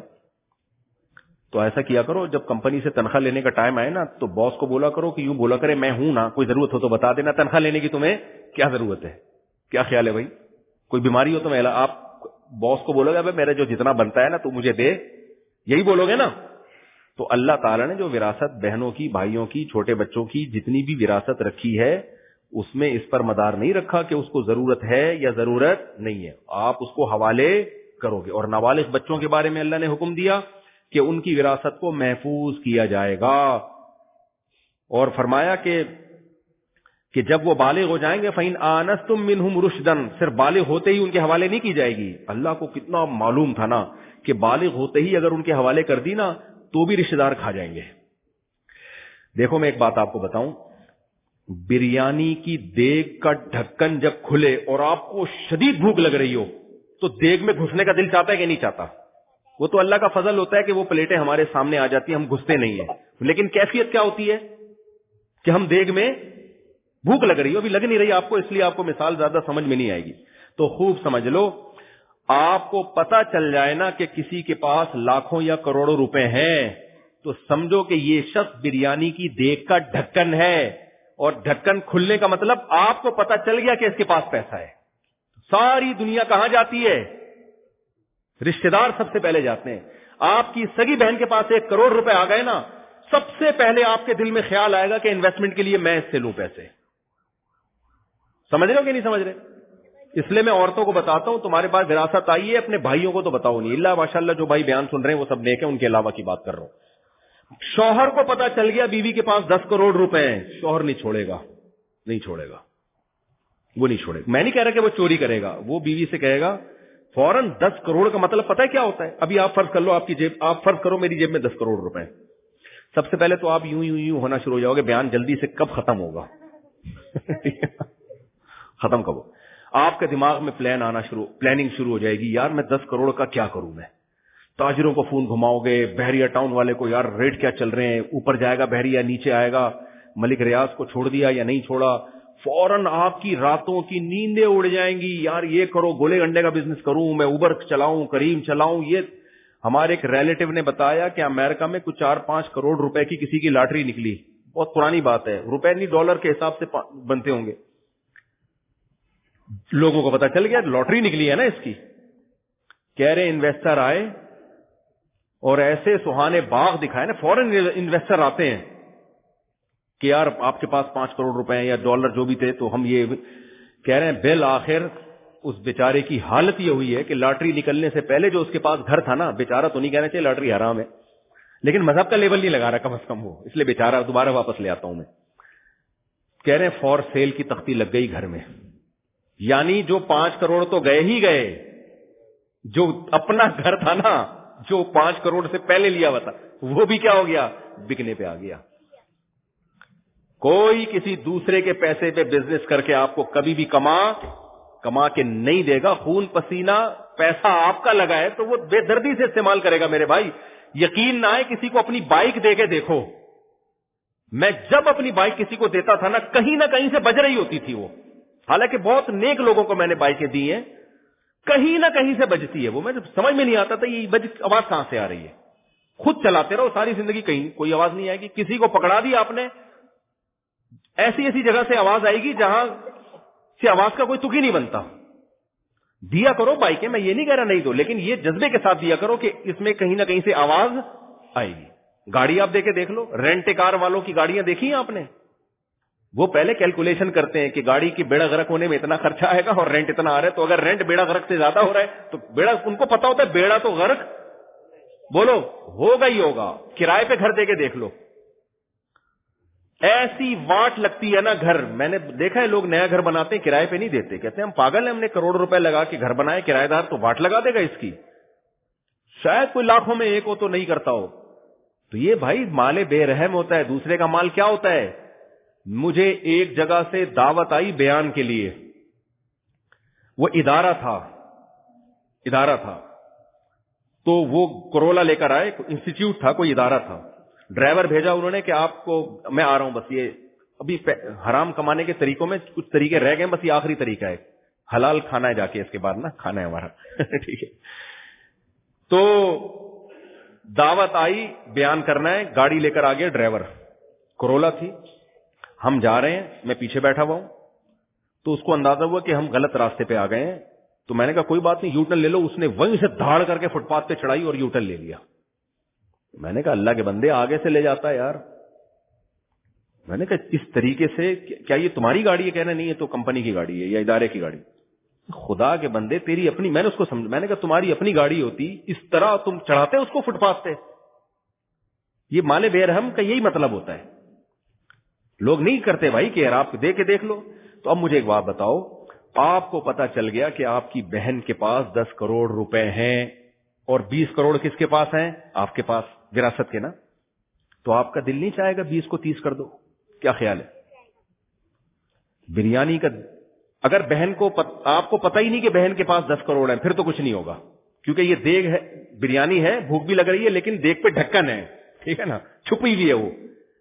تو ایسا کیا کرو, جب کمپنی سے تنخواہ لینے کا ٹائم آئے نا تو باس کو بولا کرو کہ یوں بولا کرے میں ہوں نا, کوئی ضرورت ہو تو بتا دینا, تنخواہ لینے کی تمہیں کیا ضرورت ہے, کیا خیال ہے بھائی, کوئی بیماری ہو تو میں آپ باس کو بولو گے میرا جو جتنا بنتا ہے نا تو مجھے دے, یہی بولو گے نا. تو اللہ تعالیٰ نے جو وراثت بہنوں کی, بھائیوں کی, چھوٹے بچوں کی جتنی بھی وراثت رکھی ہے اس میں اس پر مدار نہیں رکھا کہ اس کو ضرورت ہے یا ضرورت نہیں ہے, آپ اس کو حوالے کرو گے. اور نابالغ بچوں کے بارے میں اللہ نے حکم دیا کہ ان کی وراثت کو محفوظ کیا جائے گا, اور فرمایا کہ کہ جب وہ بالغ ہو جائیں گے فَإِنْ آنَسْتُم مِّنْهُمْ رُشْدًا, صرف بالغ ہوتے ہی ان کے حوالے نہیں کی جائے گی. اللہ کو کتنا معلوم تھا نا کہ بالغ ہوتے ہی اگر ان کے حوالے کر دی نا تو بھی رشتہ دار کھا جائیں گے. دیکھو میں ایک بات آپ کو بتاؤں, بریانی کی دیگ کا ڈھکن جب کھلے اور آپ کو شدید بھوک لگ رہی ہو تو دیگ میں گھسنے کا دل چاہتا ہے کہ نہیں چاہتا؟ وہ تو اللہ کا فضل ہوتا ہے کہ وہ پلیٹیں ہمارے سامنے آ جاتی ہیں, ہم گھستے نہیں ہیں. لیکن کیفیت کیا ہوتی ہے کہ ہم دیگ میں بھوک لگ رہی ہو, ابھی لگ نہیں رہی آپ کو, اس لیے آپ کو مثال زیادہ سمجھ میں نہیں آئے گی. تو خوب سمجھ لو, آپ کو پتا چل جائے نا کہ کسی کے پاس لاکھوں یا کروڑوں روپے ہیں تو سمجھو کہ یہ شخص بریانی کی دیگ کا ڈھکن ہے, اور ڈھکن کھلنے کا مطلب آپ کو پتا چل گیا کہ اس کے پاس پیسہ ہے. ساری دنیا کہاں جاتی ہے؟ رشتہ دار سب سے پہلے جاتے ہیں. آپ کی سگی بہن کے پاس ایک کروڑ روپے آ گئے نا, سب سے پہلے آپ کے دل میں خیال آئے گا کہ انویسٹمنٹ کے لیے میں اس سے لوں پیسے. سمجھ رہے ہو کہ نہیں سمجھ رہے؟ اس لیے میں عورتوں کو بتاتا ہوں تمہارے پاس وراثت آئی ہے, اپنے بھائیوں کو تو بتاؤ نہیں. اللہ ماشاء اللہ جو بھائی بیان سن رہے ہیں وہ سب نیک ہیں, ان کے علاوہ کی بات کر رہا ہوں. شوہر کو پتا چل گیا بیوی کے پاس دس کروڑ روپے ہیں, شوہر نہیں چھوڑے گا, نہیں چھوڑے گا, وہ نہیں چھوڑے گا. میں نہیں کہہ رہا کہ وہ چوری کرے گا, وہ بیوی سے کہے گا فوراً دس کروڑ کا مطلب پتہ ہے کیا ہوتا ہے؟ ابھی آپ فرض کر لو آپ کی جیب, آپ فرض کرو میری جیب میں دس کروڑ روپے ہیں. سب سے پہلے تو آپ یوں یوں یوں ہونا شروع ہو جاؤ گے, بیان جلدی سے کب ختم ہوگا ختم کب ہو. آپ کے دماغ میں پلان آنا شروع پلاننگ شروع ہو جائے گی, یار میں دس کروڑ کا کیا کروں. میں تاجروں کو فون گھماؤ گے, بحریہ ٹاؤن والے کو, یار ریٹ کیا چل رہے ہیں, اوپر جائے گا بحریہ, نیچے آئے گا, ملک ریاض کو چھوڑ دیا یا نہیں چھوڑا. فوراً آپ کی راتوں کی نیندیں اڑ جائیں گی, یار یہ کرو, گولے گنڈے کا بزنس کروں, میں اوبر چلاؤں, کریم چلاؤں. یہ ہمارے ایک ریلیٹو نے بتایا کہ امریکہ میں کچھ چار پانچ کروڑ روپے کی کسی کی لاٹری نکلی. بہت پرانی بات ہے, روپے نہیں ڈالر کے حساب سے بنتے ہوں گے. لوگوں کو پتا چل گیا لاٹری نکلی ہے نا اس کی. کہہ رہے انویسٹر آئے اور ایسے سہانے باغ دکھائے نا, فورن انویسٹر آتے ہیں کہ یار آپ کے پاس پانچ کروڑ روپے یا ڈالر جو بھی تھے, تو ہم یہ کہہ رہے ہیں بالآخر اس بیچارے کی حالت یہ ہوئی ہے کہ لاٹری نکلنے سے پہلے جو اس کے پاس گھر تھا نا, بیچارہ تو نہیں کہنا چاہیے لاٹری حرام ہے, لیکن مذہب کا لیول نہیں لگا رہا کم از کم وہ, اس لیے بیچارہ دوبارہ واپس لے آتا ہوں میں. کہہ رہے ہیں فور سیل کی تختی لگ گئی گھر میں, یعنی جو پانچ کروڑ تو گئے ہی گئے, جو اپنا گھر تھا نا جو پانچ کروڑ سے پہلے لیا ہوا تھا وہ بھی کیا ہو گیا, بکنے پہ آ گیا. کوئی کسی دوسرے کے پیسے پہ بزنس کر کے آپ کو کبھی بھی کما کما کے نہیں دے گا. خون پسینہ پیسہ آپ کا لگا ہے تو وہ بے دردی سے استعمال کرے گا میرے بھائی. یقین نہ آئے کسی کو اپنی بائک دے کے دیکھو, میں جب اپنی بائک کسی کو دیتا تھا نا کہیں نہ کہیں سے بج رہی ہوتی تھی وہ, حالانکہ بہت نیک لوگوں کو میں نے بائکیں دی ہیں, کہیں نہ کہیں سے بجتی ہے وہ. میں سمجھ میں نہیں آتا تھا یہ بج آواز کہاں سے آ رہی ہے. خود چلاتے رہو ساری زندگی, کہیں کوئی آواز نہیں آئے گی. کسی کو پکڑا دی آپ نے, ایسی ایسی جگہ سے آواز آئے گی جہاں سے آواز کا کوئی تک ہی نہیں بنتا. دیا کرو بائکیں, میں یہ نہیں کہہ رہا نہیں دو, لیکن یہ جذبے کے ساتھ دیا کرو کہ اس میں کہیں نہ کہیں سے آواز آئے گی. گاڑی آپ دے کے دیکھ لو, رینٹ کار والوں کی گاڑیاں دیکھی ہیں آپ نے, وہ پہلے کیلکولیشن کرتے ہیں کہ گاڑی کی بیڑا غرق ہونے میں اتنا خرچہ آئے گا اور رینٹ اتنا آ رہا ہے, تو اگر رینٹ بیڑا غرق سے زیادہ ہو رہا ہے تو بیڑا, ان کو پتا ہوتا ہے بیڑا تو غرق بولو ہوگا ہی ہوگا. کرائے پہ گھر دے کے دیکھ لو, ایسی واٹ لگتی ہے نا گھر. میں نے دیکھا ہے لوگ نیا گھر بناتے ہیں کرائے پہ نہیں دیتے, کہتے ہیں ہم پاگل ہیں, ہم نے کروڑ روپے لگا کے گھر بنائے, کرایہ دار تو واٹ لگا دے گا اس کی, شاید کوئی لاکھوں میں ایک ہو تو نہیں کرتا ہو. تو یہ بھائی مال بے رحم ہوتا ہے. دوسرے کا مال کیا ہوتا ہے. مجھے ایک جگہ سے دعوت آئی بیان کے لیے, وہ ادارہ تھا ادارہ تھا تو وہ کرولا لے کر آئے, انسٹیٹیوٹ تھا, کوئی ادارہ تھا. ڈرائیور بھیجا انہوں نے کہ آپ کو میں آ رہا ہوں, بس یہ ابھی حرام کمانے کے طریقوں میں کچھ طریقے رہ گئے, بس یہ آخری طریقہ ہے, حلال کھانا ہے جا کے اس کے بعد نا کھانا ہے ہمارا. ٹھیک ہے, تو دعوت آئی, بیان کرنا ہے, گاڑی لے کر آ گیا ڈرائیور, کرولا تھی, ہم جا رہے ہیں, میں پیچھے بیٹھا ہوا ہوں. تو اس کو اندازہ ہوا کہ ہم غلط راستے پہ آ گئے ہیں, تو میں نے کہا کوئی بات نہیں یو ٹرن لے لو. اس نے وہیں سے دھاڑ کر کے فٹ پاتھ پہ چڑھائی اور یو ٹرن لے لیا. میں نے کہا اللہ کے بندے آگے سے لے جاتا ہے یار. میں نے کہا اس طریقے سے کیا یہ تمہاری گاڑی ہے؟ کہنا نہیں ہے تو کمپنی کی گاڑی ہے یا ادارے کی گاڑی. خدا کے بندے تیری اپنی, میں نے اس کو سمجھا, میں نے کہا تمہاری اپنی گاڑی ہوتی اس طرح تم چڑھاتے اس کو فٹ پاتھ پہ. یہ مال بے رحم کا یہی مطلب ہوتا ہے. لوگ نہیں کرتے بھائی کہ یار آپ دے کے دیکھ لو. تو اب مجھے ایک بات بتاؤ, آپ کو پتا چل گیا کہ آپ کی بہن کے پاس دس کروڑ روپے ہیں اور بیس کروڑ کس کے پاس ہیں؟ آپ کے پاس, وراثت کے نا. تو آپ کا دل نہیں چاہے گا بیس کو تیس کر دو؟ کیا خیال ہے؟ بریانی کا اگر بہن کو پت, آپ کو پتہ ہی نہیں کہ بہن کے پاس دس کروڑ ہے, پھر تو کچھ نہیں ہوگا, کیونکہ یہ دیگ ہے, بریانی ہے, بھوک بھی لگ رہی ہے, لیکن دیگ پہ ڈھکن ہے, ٹھیک ہے نا, چھپی ہوئی ہے وہ.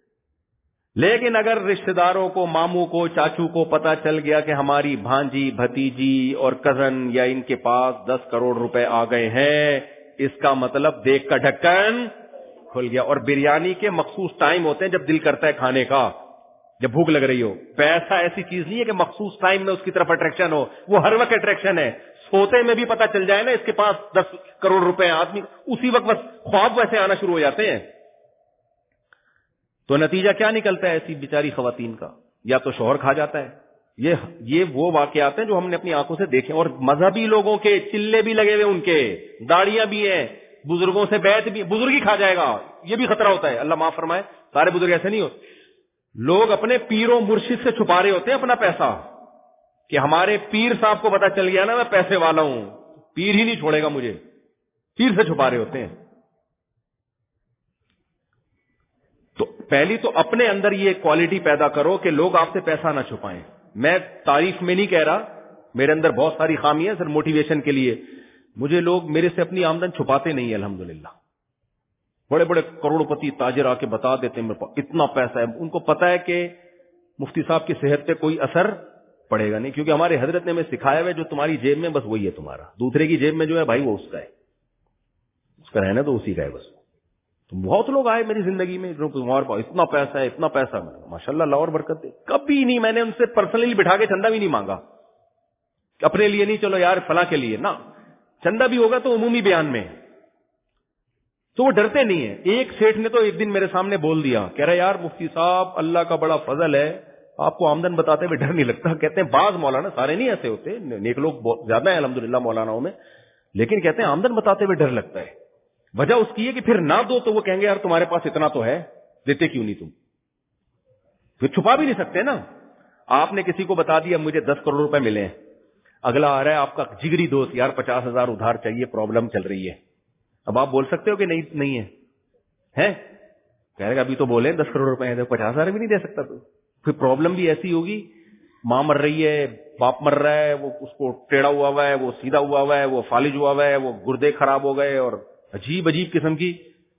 لیکن اگر رشتہ داروں کو, ماموں کو, چاچو کو پتا چل گیا کہ ہماری بھانجی, بھتیجی اور کزن یا ان کے پاس دس کروڑ روپے آ گئے ہیں, اس کا مطلب دیگ کا ڈھکن کھل گیا. اور بریانی کے مخصوص ٹائم ہوتے ہیں جب دل کرتا ہے کھانے کا, جب بھوک لگ رہی ہو. پیسہ ایسی چیز نہیں ہے کہ مخصوص ٹائم میں اس کی طرف اٹریکشن ہو, وہ ہر وقت اٹریکشن ہے. سوتے میں بھی پتا چل جائے نا اس کے پاس دس کروڑ روپے ہیں, آدمی اسی وقت بس خواب ویسے آنا شروع ہو جاتے ہیں. تو نتیجہ کیا نکلتا ہے ایسی بیچاری خواتین کا؟ یا تو شوہر کھا جاتا ہے. یہ یہ وہ واقعات ہیں جو ہم نے اپنی آنکھوں سے دیکھے. اور مذہبی لوگوں کے چلے بھی لگے ہوئے, ان کے داڑیاں بھی ہیں, بزرگوں سے بیعت بھی, بزرگ ہی کھا جائے گا, یہ بھی خطرہ ہوتا ہے. اللہ معاف فرمائے, سارے بزرگ ایسے نہیں ہوتے. لوگ اپنے پیروں مرشد سے چھپا رہے ہوتے ہیں اپنا پیسہ, کہ ہمارے پیر صاحب کو پتا چل گیا نا میں پیسے والا ہوں, پیر ہی نہیں چھوڑے گا مجھے, پیر سے چھپا رہے ہوتے ہیں. تو پہلی تو اپنے اندر یہ کوالٹی پیدا کرو کہ لوگ آپ سے پیسہ نہ چھپائیں. میں تعریف میں نہیں کہہ رہا, میرے اندر بہت ساری خامیاں, صرف موٹیویشن کے لیے. مجھے لوگ میرے سے اپنی آمدن چھپاتے نہیں, الحمدللہ. بڑے بڑے کروڑ پتی تاجر آ کے بتا دیتے ہیں میرے پاس اتنا پیسہ ہے. ان کو پتا ہے کہ مفتی صاحب کی صحت پہ کوئی اثر پڑے گا نہیں, کیونکہ ہمارے حضرت نے ہمیں سکھایا ہے جو تمہاری جیب میں بس وہی ہے تمہارا, دوسرے کی جیب میں جو ہے بھائی وہ اس کا ہے, اس کا رہنا تو اسی کا ہے بس. تو بہت لوگ آئے میری زندگی میں, تمہارے پاس اتنا پیسہ ہے, اتنا پیسہ, ماشاء اللہ اللہ اور برکت دے. کبھی نہیں میں نے ان سے پرسنلی بٹھا کے چندہ بھی نہیں مانگا, اپنے لیے نہیں, چلو یار فلاں کے لیے نا. چندہ بھی ہوگا تو عمومی بیان میں. تو وہ ڈرتے نہیں ہیں. ایک سیٹھ نے تو ایک دن میرے سامنے بول دیا, کہہ رہا یار مفتی صاحب اللہ کا بڑا فضل ہے, آپ کو آمدن بتاتے ہوئے ڈر نہیں لگتا. کہتے ہیں بعض مولانا, سارے نہیں ایسے ہوتے, نیک لوگ بہت زیادہ ہیں الحمدللہ مولاناؤں میں, لیکن کہتے ہیں آمدن بتاتے ہوئے ڈر لگتا ہے. وجہ اس کی ہے کہ پھر نہ دو تو وہ کہیں گے یار تمہارے پاس اتنا تو ہے, دیتے کیوں نہیں تم, پھر چھپا بھی نہیں سکتے نا. آپ نے کسی کو بتا دیا مجھے دس کروڑ روپے ملے ہیں, اگلا آ رہا ہے آپ کا جگری دوست, یار پچاس ہزار ادھار چاہیے, پرابلم چل رہی ہے. اب آپ بول سکتے ہو کہ نہیں نہیں ہے, ہے کہہ رہے ابھی تو بولے دس کروڑ روپے ہیں, پچاس ہزار بھی نہیں دے سکتا تو. پھر پرابلم بھی ایسی ہوگی, ماں مر رہی ہے, باپ مر رہا ہے, وہ اس کو ٹیڑھا ہوا ہوا ہے, وہ سیدھا ہوا ہوا ہے, وہ فالج ہوا ہوا ہے, وہ گردے خراب ہو گئے, اور عجیب عجیب قسم کی.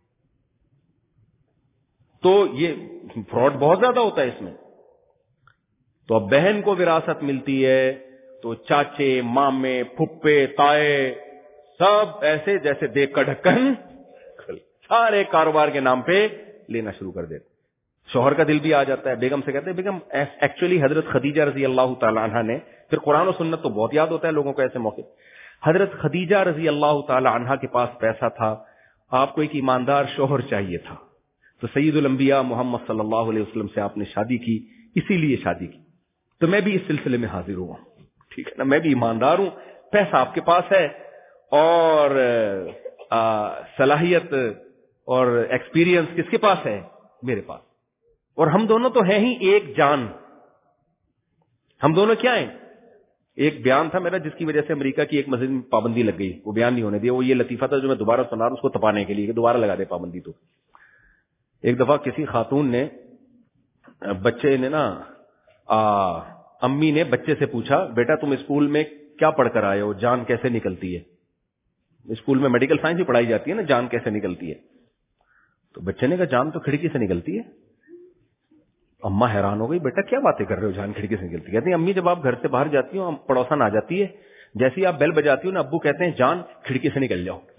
تو یہ فراڈ بہت زیادہ ہوتا ہے اس میں. تو اب بہن کو وراثت ملتی ہے تو چاچے, مامے, پھپھے, تائے سب ایسے جیسے دیکھ کا ڈھکن سارے کاروبار کے نام پہ لینا شروع کر دیتے. شوہر کا دل بھی آ جاتا ہے. بیگم سے کہتے ہیں بیگم ایکچولی حضرت خدیجہ رضی اللہ تعالی عنہ نے, پھر قرآن و سنت تو بہت یاد ہوتا ہے لوگوں کو ایسے موقع, حضرت خدیجہ رضی اللہ تعالی عنہ کے پاس پیسہ تھا, آپ کو ایک ایماندار شوہر چاہیے تھا, تو سید الانبیاء محمد صلی اللہ علیہ وسلم سے آپ نے شادی کی, اسی لیے شادی کی. تو میں بھی اس سلسلے میں حاضر ہوا, ٹھیک ہے نا, میں بھی ایماندار ہوں, پیسہ آپ کے پاس ہے اور آ, صلاحیت اور ایکسپیرینس کس کے پاس ہے, میرے پاس, اور ہم دونوں تو ہیں ہی ایک جان. ہم دونوں کیا ہیں, ایک بیان تھا میرا جس کی وجہ سے امریکہ کی ایک مسجد میں پابندی لگ گئی, وہ بیان نہیں ہونے دیا. وہ یہ لطیفہ تھا جو میں دوبارہ سنا رہا ہوں, اس کو تپانے کے لیے کہ دوبارہ لگا دے پابندی. تو ایک دفعہ کسی خاتون نے, بچے نے نا آ, امی نے بچے سے پوچھا بیٹا تم اسکول میں کیا پڑھ کر آئے ہو, جان کیسے نکلتی ہے. اسکول میں میڈیکل سائنس ہی پڑھائی جاتی ہے نا, جان کیسے نکلتی ہے. تو بچے نے کہا جان تو کھڑکی سے نکلتی ہے. اما حیران ہو گئی, بیٹا کیا باتیں کر رہے ہو, جان کھڑکی سے نکلتی. کہتے ہیں امی جب آپ گھر سے باہر جاتی ہو, پڑوسن آ جاتی ہے, جیسے ہی آپ بیل بجاتی ہو نا, ابو کہتے ہیں جان کھڑکی سے نکل جاؤ.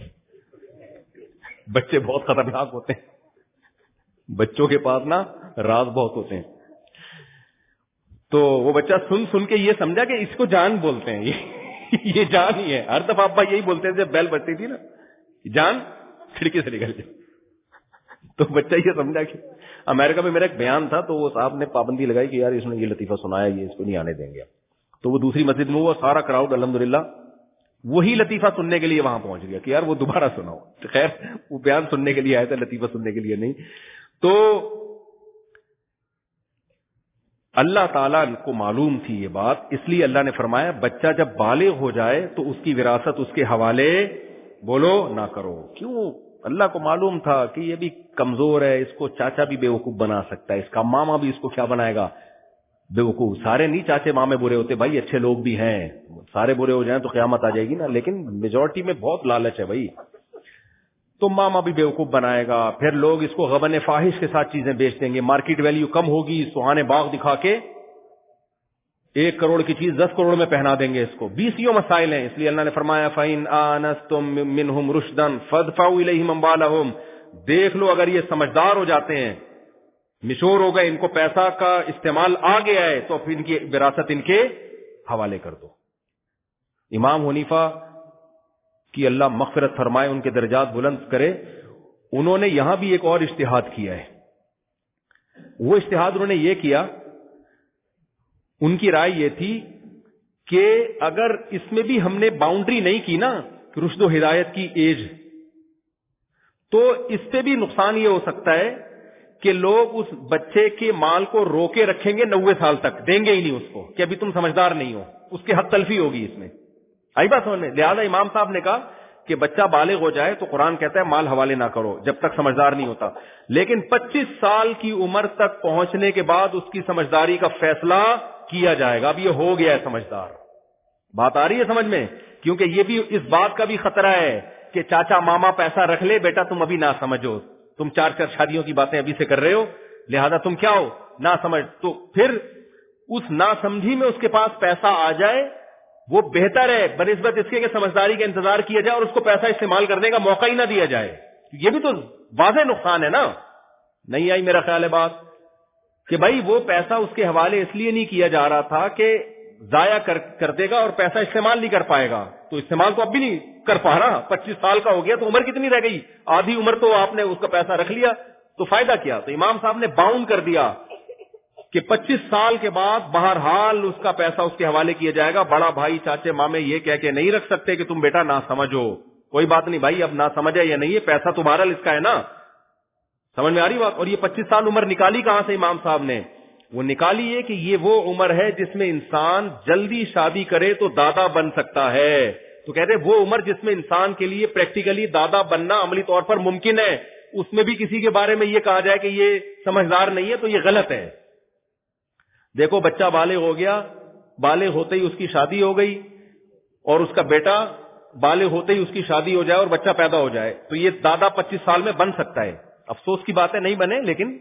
بچے بہت خطرناک ہوتے ہیں, بچوں کے پاس نا راز بہت ہوتے ہیں. تو وہ بچہ سن سن کے یہ سمجھا کہ اس کو جان بولتے ہیں, یہ یہ جان ہی ہے. ہر دفعہ ابا یہی بولتے ہیں جب بیل بجتی تھی نا, جان کھڑکی سے نکل جائے. تو بچہ یہ سمجھا کہ امریکہ میں میرا ایک بیان تھا, تو وہ صاحب نے پابندی لگائی کہ یار اس نے یہ لطیفہ سنایا, یہ اس کو نہیں آنے دیں گے. تو وہ دوسری مسجد میں, وہ سارا کراؤڈ الحمدللہ وہی لطیفہ سننے کے لیے وہاں پہنچ گیا کہ یار وہ دوبارہ سناؤ. خیر وہ بیان سننے کے لیے آئے تھے, لطیفہ سننے کے لیے نہیں. تو اللہ تعالیٰ کو معلوم تھی یہ بات, اس لیے اللہ نے فرمایا بچہ جب بالغ ہو جائے تو اس کی وراثت اس کے حوالے بولو نہ کرو. کیوں؟ اللہ کو معلوم تھا کہ یہ بھی کمزور ہے, اس کو چاچا بھی بیوقوف بنا سکتا ہے, اس کا ماما بھی اس کو کیا بنائے گا, بیوقوف. سارے نہیں چاچے مامے برے ہوتے بھائی, اچھے لوگ بھی ہیں. سارے برے ہو جائیں تو قیامت آ جائے گی نا, لیکن میجورٹی میں بہت لالچ ہے بھائی. تو ماما بھی بیوقوف بنائے گا, پھر لوگ اس کو غبن فاحش کے ساتھ چیزیں بیچ دیں گے, مارکیٹ ویلیو کم ہوگی, سہانے باغ دکھا کے ایک کروڑ کی چیز دس کروڑ میں پہنا دیں گے اس کو. بیسیوں مسائل ہیں, اس لیے اللہ نے فرمایا فَإِنْ آنَسْتُم مِّنْهُمْ رُشْدًا فَادْفَعُوا إِلَيْهِمْ أَمْوَالَهُمْ. دیکھ لو اگر یہ سمجھدار ہو جاتے ہیں, مشور ہو گئے, ان کو پیسہ کا استعمال آ گیا ہے, تو پھر ان کی وراثت ان کے حوالے کر دو. امام حنیفہ کی اللہ مغفرت فرمائے, ان کے درجات بلند کرے, انہوں نے یہاں بھی ایک اور اجتہاد کیا ہے. وہ اجتہاد انہوں نے یہ کیا, ان کی رائے یہ تھی کہ اگر اس میں بھی ہم نے باؤنڈری نہیں کی نا رشد و ہدایت کی ایج, تو اس سے بھی نقصان یہ ہو سکتا ہے کہ لوگ اس بچے کے مال کو روکے رکھیں گے نوے سال تک, دیں گے ہی نہیں اس کو کہ ابھی تم سمجھدار نہیں ہو, اس کے حق تلفی ہوگی اس میں. آئی بات سمجھ میں؟ لہٰذا امام صاحب نے کہا کہ بچہ بالغ ہو جائے تو قرآن کہتا ہے مال حوالے نہ کرو جب تک سمجھدار نہیں ہوتا, لیکن پچیس سال کی عمر تک پہنچنے کے بعد اس کی سمجھداری کا فیصلہ کیا جائے گا. اب یہ ہو گیا ہے سمجھدار. بات آ رہی ہے سمجھ میں؟ کیونکہ یہ بھی اس بات کا بھی خطرہ ہے کہ چاچا ماما پیسہ رکھ لے, بیٹا تم ابھی نہ سمجھو, تم چار چار شادیوں کی باتیں ابھی سے کر رہے ہو, لہذا تم کیا ہو نہ سمجھ. تو پھر اس نہ سمجھی میں اس کے پاس پیسہ آ جائے وہ بہتر ہے بنسبت اس کے کہ سمجھداری کا انتظار کیا جائے اور اس کو پیسہ استعمال کرنے کا موقع ہی نہ دیا جائے. یہ بھی تو واضح نقصان ہے نا. نہیں آئی میرا خیال ہے بات کہ بھائی وہ پیسہ اس کے حوالے اس لیے نہیں کیا جا رہا تھا کہ ضائع کر کر دے گا اور پیسہ استعمال نہیں کر پائے گا. تو استعمال تو اب بھی نہیں کر پا رہا, پچیس سال کا ہو گیا تو عمر کتنی رہ گئی, آدھی عمر تو آپ نے اس کا پیسہ رکھ لیا, تو فائدہ کیا. تو امام صاحب نے باؤنڈ کر دیا کہ پچیس سال کے بعد بہرحال اس کا پیسہ اس کے حوالے کیا جائے گا. بڑا بھائی چاچے مامے یہ کہہ کے نہیں رکھ سکتے کہ تم بیٹا نہ سمجھو, کوئی بات نہیں بھائی, اب نہ سمجھے یا نہیں, پیسہ تمہارا اس کا ہے نا, سمجھ میں آ رہی بات. اور یہ پچیس سال عمر نکالی کہاں سے امام صاحب نے؟ وہ نکالی ہے کہ یہ وہ عمر ہے جس میں انسان جلدی شادی کرے تو دادا بن سکتا ہے. تو کہتے ہیں وہ عمر جس میں انسان کے لیے پریکٹیکلی دادا بننا عملی طور پر ممکن ہے, اس میں بھی کسی کے بارے میں یہ کہا جائے کہ یہ سمجھدار نہیں ہے تو یہ غلط ہے. دیکھو بچہ بالغ ہو گیا, بالغ ہوتے ہی اس کی شادی ہو گئی, اور اس کا بیٹا بالغ ہوتے ہی اس کی شادی ہو جائے اور بچہ پیدا ہو جائے, تو یہ دادا پچیس سال میں بن سکتا ہے. افسوس کی بات ہے نہیں بنے, لیکن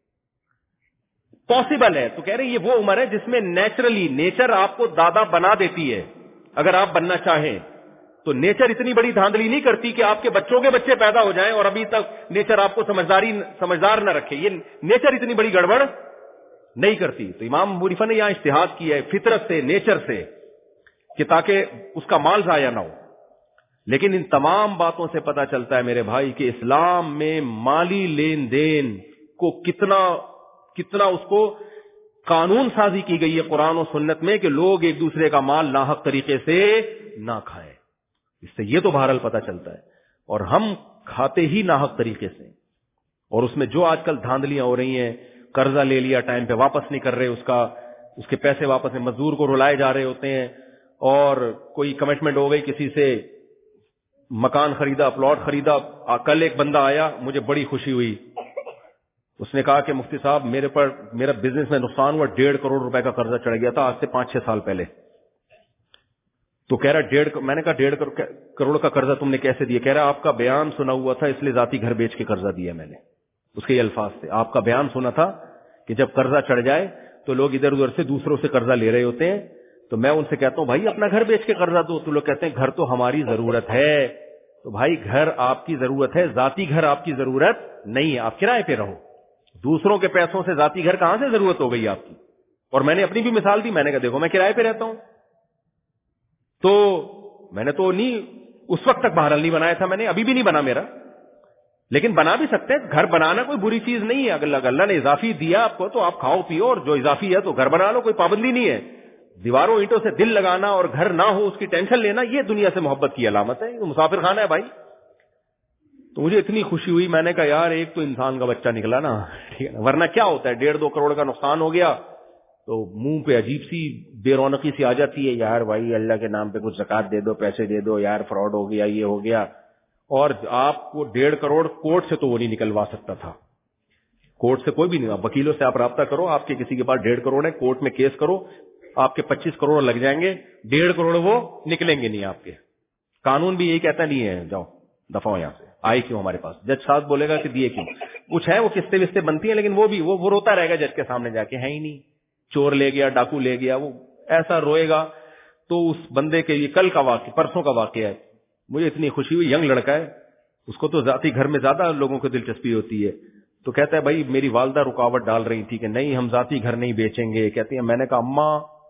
پاسبل ہے. تو کہہ رہے ہیں یہ وہ عمر ہے جس میں نیچرلی نیچر آپ کو دادا بنا دیتی ہے. اگر آپ بننا چاہیں تو نیچر اتنی بڑی دھاندلی نہیں کرتی کہ آپ کے بچوں کے بچے پیدا ہو جائیں اور ابھی تک نیچر آپ کو سمجھداری سمجھدار نہ رکھے. یہ نیچر اتنی بڑی گڑبڑ نہیں کرتی. تو امام ابو حنیفہ نے یہاں اجتہاد کیا ہے فطرت سے, نیچر سے, کہ تاکہ اس کا مال ضائع نہ ہو. لیکن ان تمام باتوں سے پتا چلتا ہے میرے بھائی کہ اسلام میں مالی لین دین کو کتنا کتنا اس کو قانون سازی کی گئی ہے قرآن و سنت میں, کہ لوگ ایک دوسرے کا مال ناحق طریقے سے نہ کھائیں. اس سے یہ تو بہرحال پتا چلتا ہے, اور ہم کھاتے ہی ناحق طریقے سے. اور اس میں جو آج کل دھاندلیاں ہو رہی ہیں, قرضہ لے لیا ٹائم پہ واپس نہیں کر رہے, اس کا اس کے پیسے واپس نہیں, مزدور کو رلائے جا رہے ہوتے ہیں, اور کوئی کمٹمنٹ ہو گئی کسی سے, مکان خریدا, پلاٹ خریدا. کل ایک بندہ آیا, مجھے بڑی خوشی ہوئی, اس نے کہا کہ مفتی صاحب میرے پر میرا بزنس میں نقصان ہوا, ڈیڑھ کروڑ روپے کا قرضہ چڑھ گیا تھا آج سے پانچ چھ سال پہلے. تو کہہ رہا ڈیڑھ, میں نے کہا ڈیڑھ کروڑ کا قرضہ تم نے کیسے دیا؟ کہہ رہا آپ کا بیان سنا ہوا تھا اس لیے ذاتی گھر بیچ کے قرضہ دیا میں نے. اس کے یہ الفاظ تھے, آپ کا بیان سنا تھا کہ جب قرضہ چڑھ جائے تو لوگ ادھر ادھر سے دوسروں سے قرضہ لے رہے ہوتے ہیں, تو میں ان سے کہتا ہوں بھائی اپنا گھر بیچ کے قرضہ دو. تو لوگ کہتے ہیں گھر تو ہماری ضرورت ہے. تو بھائی گھر آپ کی ضرورت ہے, ذاتی گھر آپ کی ضرورت نہیں ہے. آپ کرائے پہ رہو, دوسروں کے پیسوں سے ذاتی گھر کہاں سے ضرورت ہو گئی آپ کی؟ اور میں نے اپنی بھی مثال دی, میں نے کہا دیکھو میں کرائے پہ رہتا ہوں, تو میں نے تو نہیں اس وقت تک بہرحال نہیں بنایا تھا, میں نے ابھی بھی نہیں بنا میرا, لیکن بنا بھی سکتے ہیں. گھر بنانا کوئی بری چیز نہیں ہے, اگر اللہ نے اضافی دیا آپ کو تو آپ کھاؤ پیو, اور جو اضافی ہے تو گھر بنا لو, کوئی پابندی نہیں ہے. دیواروں اینٹوں سے دل لگانا اور گھر نہ ہو اس کی ٹینشن لینا, یہ دنیا سے محبت کی علامت ہے, یہ مسافر خانہ ہے بھائی. تو مجھے اتنی خوشی ہوئی, میں نے کہا یار ایک تو انسان کا بچہ نکلا نا, ٹھیک ہے, ورنہ کیا ہوتا ہے ڈیڑھ دو کروڑ کا نقصان ہو گیا تو منہ پہ عجیب سی بے رونقی سی آ جاتی ہے, یار بھائی اللہ کے نام پہ کچھ زکات دے دو, پیسے دے دو, یار فراڈ ہو گیا, یہ ہو گیا. اور آپ کو ڈیڑھ کروڑ کورٹ سے تو وہ نہیں نکلوا سکتا تھا, کورٹ سے کوئی بھی نہیں. وکیلوں سے آپ رابطہ کرو, آپ کے کسی کے پاس ڈیڑھ کروڑ ہے, کورٹ میں کیس کرو, آپ کے پچیس کروڑ لگ جائیں گے, ڈیڑھ کروڑ وہ نکلیں گے نہیں آپ کے. قانون بھی یہی کہتا نہیں ہے جاؤ دفعہ ہو یہاں سے, آئے کیوں ہمارے پاس؟ جج صاحب بولے گا کہ دیے کیوں؟ کچھ ہے وہ قسطیں وسطیں بنتی ہیں, لیکن وہ بھی وہ روتا رہے گا جج کے سامنے جا کے, ہے ہی نہیں, چور لے گیا, ڈاکو لے گیا, وہ ایسا روئے گا. تو اس بندے کے یہ کل کا واقعہ, پرسوں کا واقعہ ہے, مجھے اتنی خوشی ہوئی, ینگ لڑکا ہے, اس کو تو ذاتی گھر میں زیادہ لوگوں کو دلچسپی ہوتی ہے. تو کہتا ہے بھائی میری والدہ رکاوٹ ڈال رہی تھی کہ نہیں ہم ذاتی گھر نہیں بیچیں گے. کہتی ہیں میں نے کہا اماں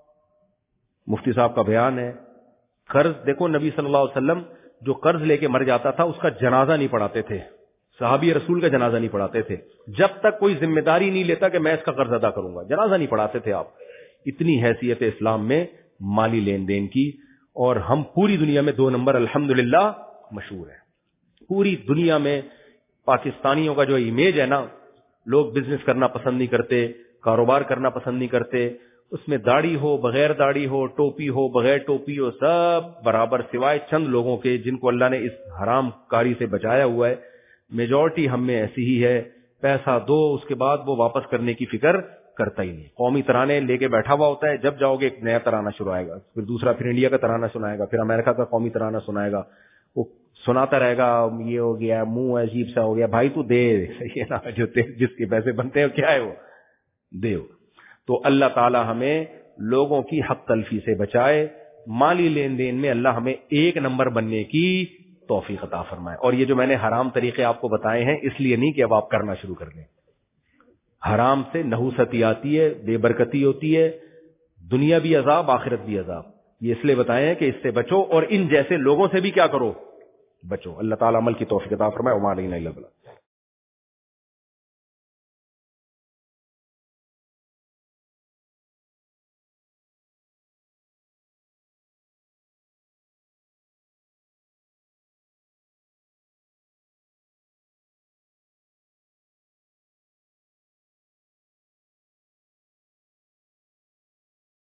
مفتی صاحب کا بیان ہے, قرض دیکھو, نبی صلی اللہ علیہ وسلم جو قرض لے کے مر جاتا تھا اس کا جنازہ نہیں پڑھاتے تھے, صحابی رسول کا جنازہ نہیں پڑھاتے تھے جب تک کوئی ذمہ داری نہیں لیتا کہ میں اس کا قرض ادا کروں گا, جنازہ نہیں پڑھاتے تھے آپ. اتنی حیثیت اسلام میں مالی لین دین کی, اور ہم پوری دنیا میں دو نمبر الحمدللہ مشہور ہے. پوری دنیا میں پاکستانیوں کا جو امیج ہے نا, لوگ بزنس کرنا پسند نہیں کرتے, کاروبار کرنا پسند نہیں کرتے, اس میں داڑھی ہو بغیر داڑھی ہو, ٹوپی ہو بغیر ٹوپی ہو, سب برابر, سوائے چند لوگوں کے جن کو اللہ نے اس حرام کاری سے بچایا ہوا ہے. میجورٹی ہم میں ایسی ہی ہے, پیسہ دو اس کے بعد وہ واپس کرنے کی فکر کرتا ہی نہیں. قومی ترانے لے کے بیٹھا ہوا ہوتا ہے, جب جاؤ گے ایک نیا ترانہ شروع آئے گا, پھر دوسرا, پھر انڈیا کا ترانہ سنائے گا, پھر امریکہ کا قومی ترانہ سنائے گا, وہ سناتا رہے گا, یہ ہو گیا, منہ عجیب سا ہو گیا. بھائی تو دے, یہ نا جو جس کے پیسے بنتے ہیں کیا ہے وہ دے. تو اللہ تعالی ہمیں لوگوں کی حق تلفی سے بچائے, مالی لین دین میں اللہ ہمیں ایک نمبر بننے کی توفیق عطا فرمائے. اور یہ جو میں نے حرام طریقے آپ کو بتائے ہیں اس لیے نہیں کہ اب آپ کرنا شروع کر دیں. حرام سے نحوستی آتی ہے, بے برکتی ہوتی ہے, دنیا بھی عذاب، آخرت بھی عذاب. یہ اس لیے بتائے ہیں کہ اس سے بچو اور ان جیسے لوگوں سے بھی کیا کرو، بچو. اللہ تعالیٰ عمل کی توفیق عطا فرمائے. وما علینا الا البلاغ.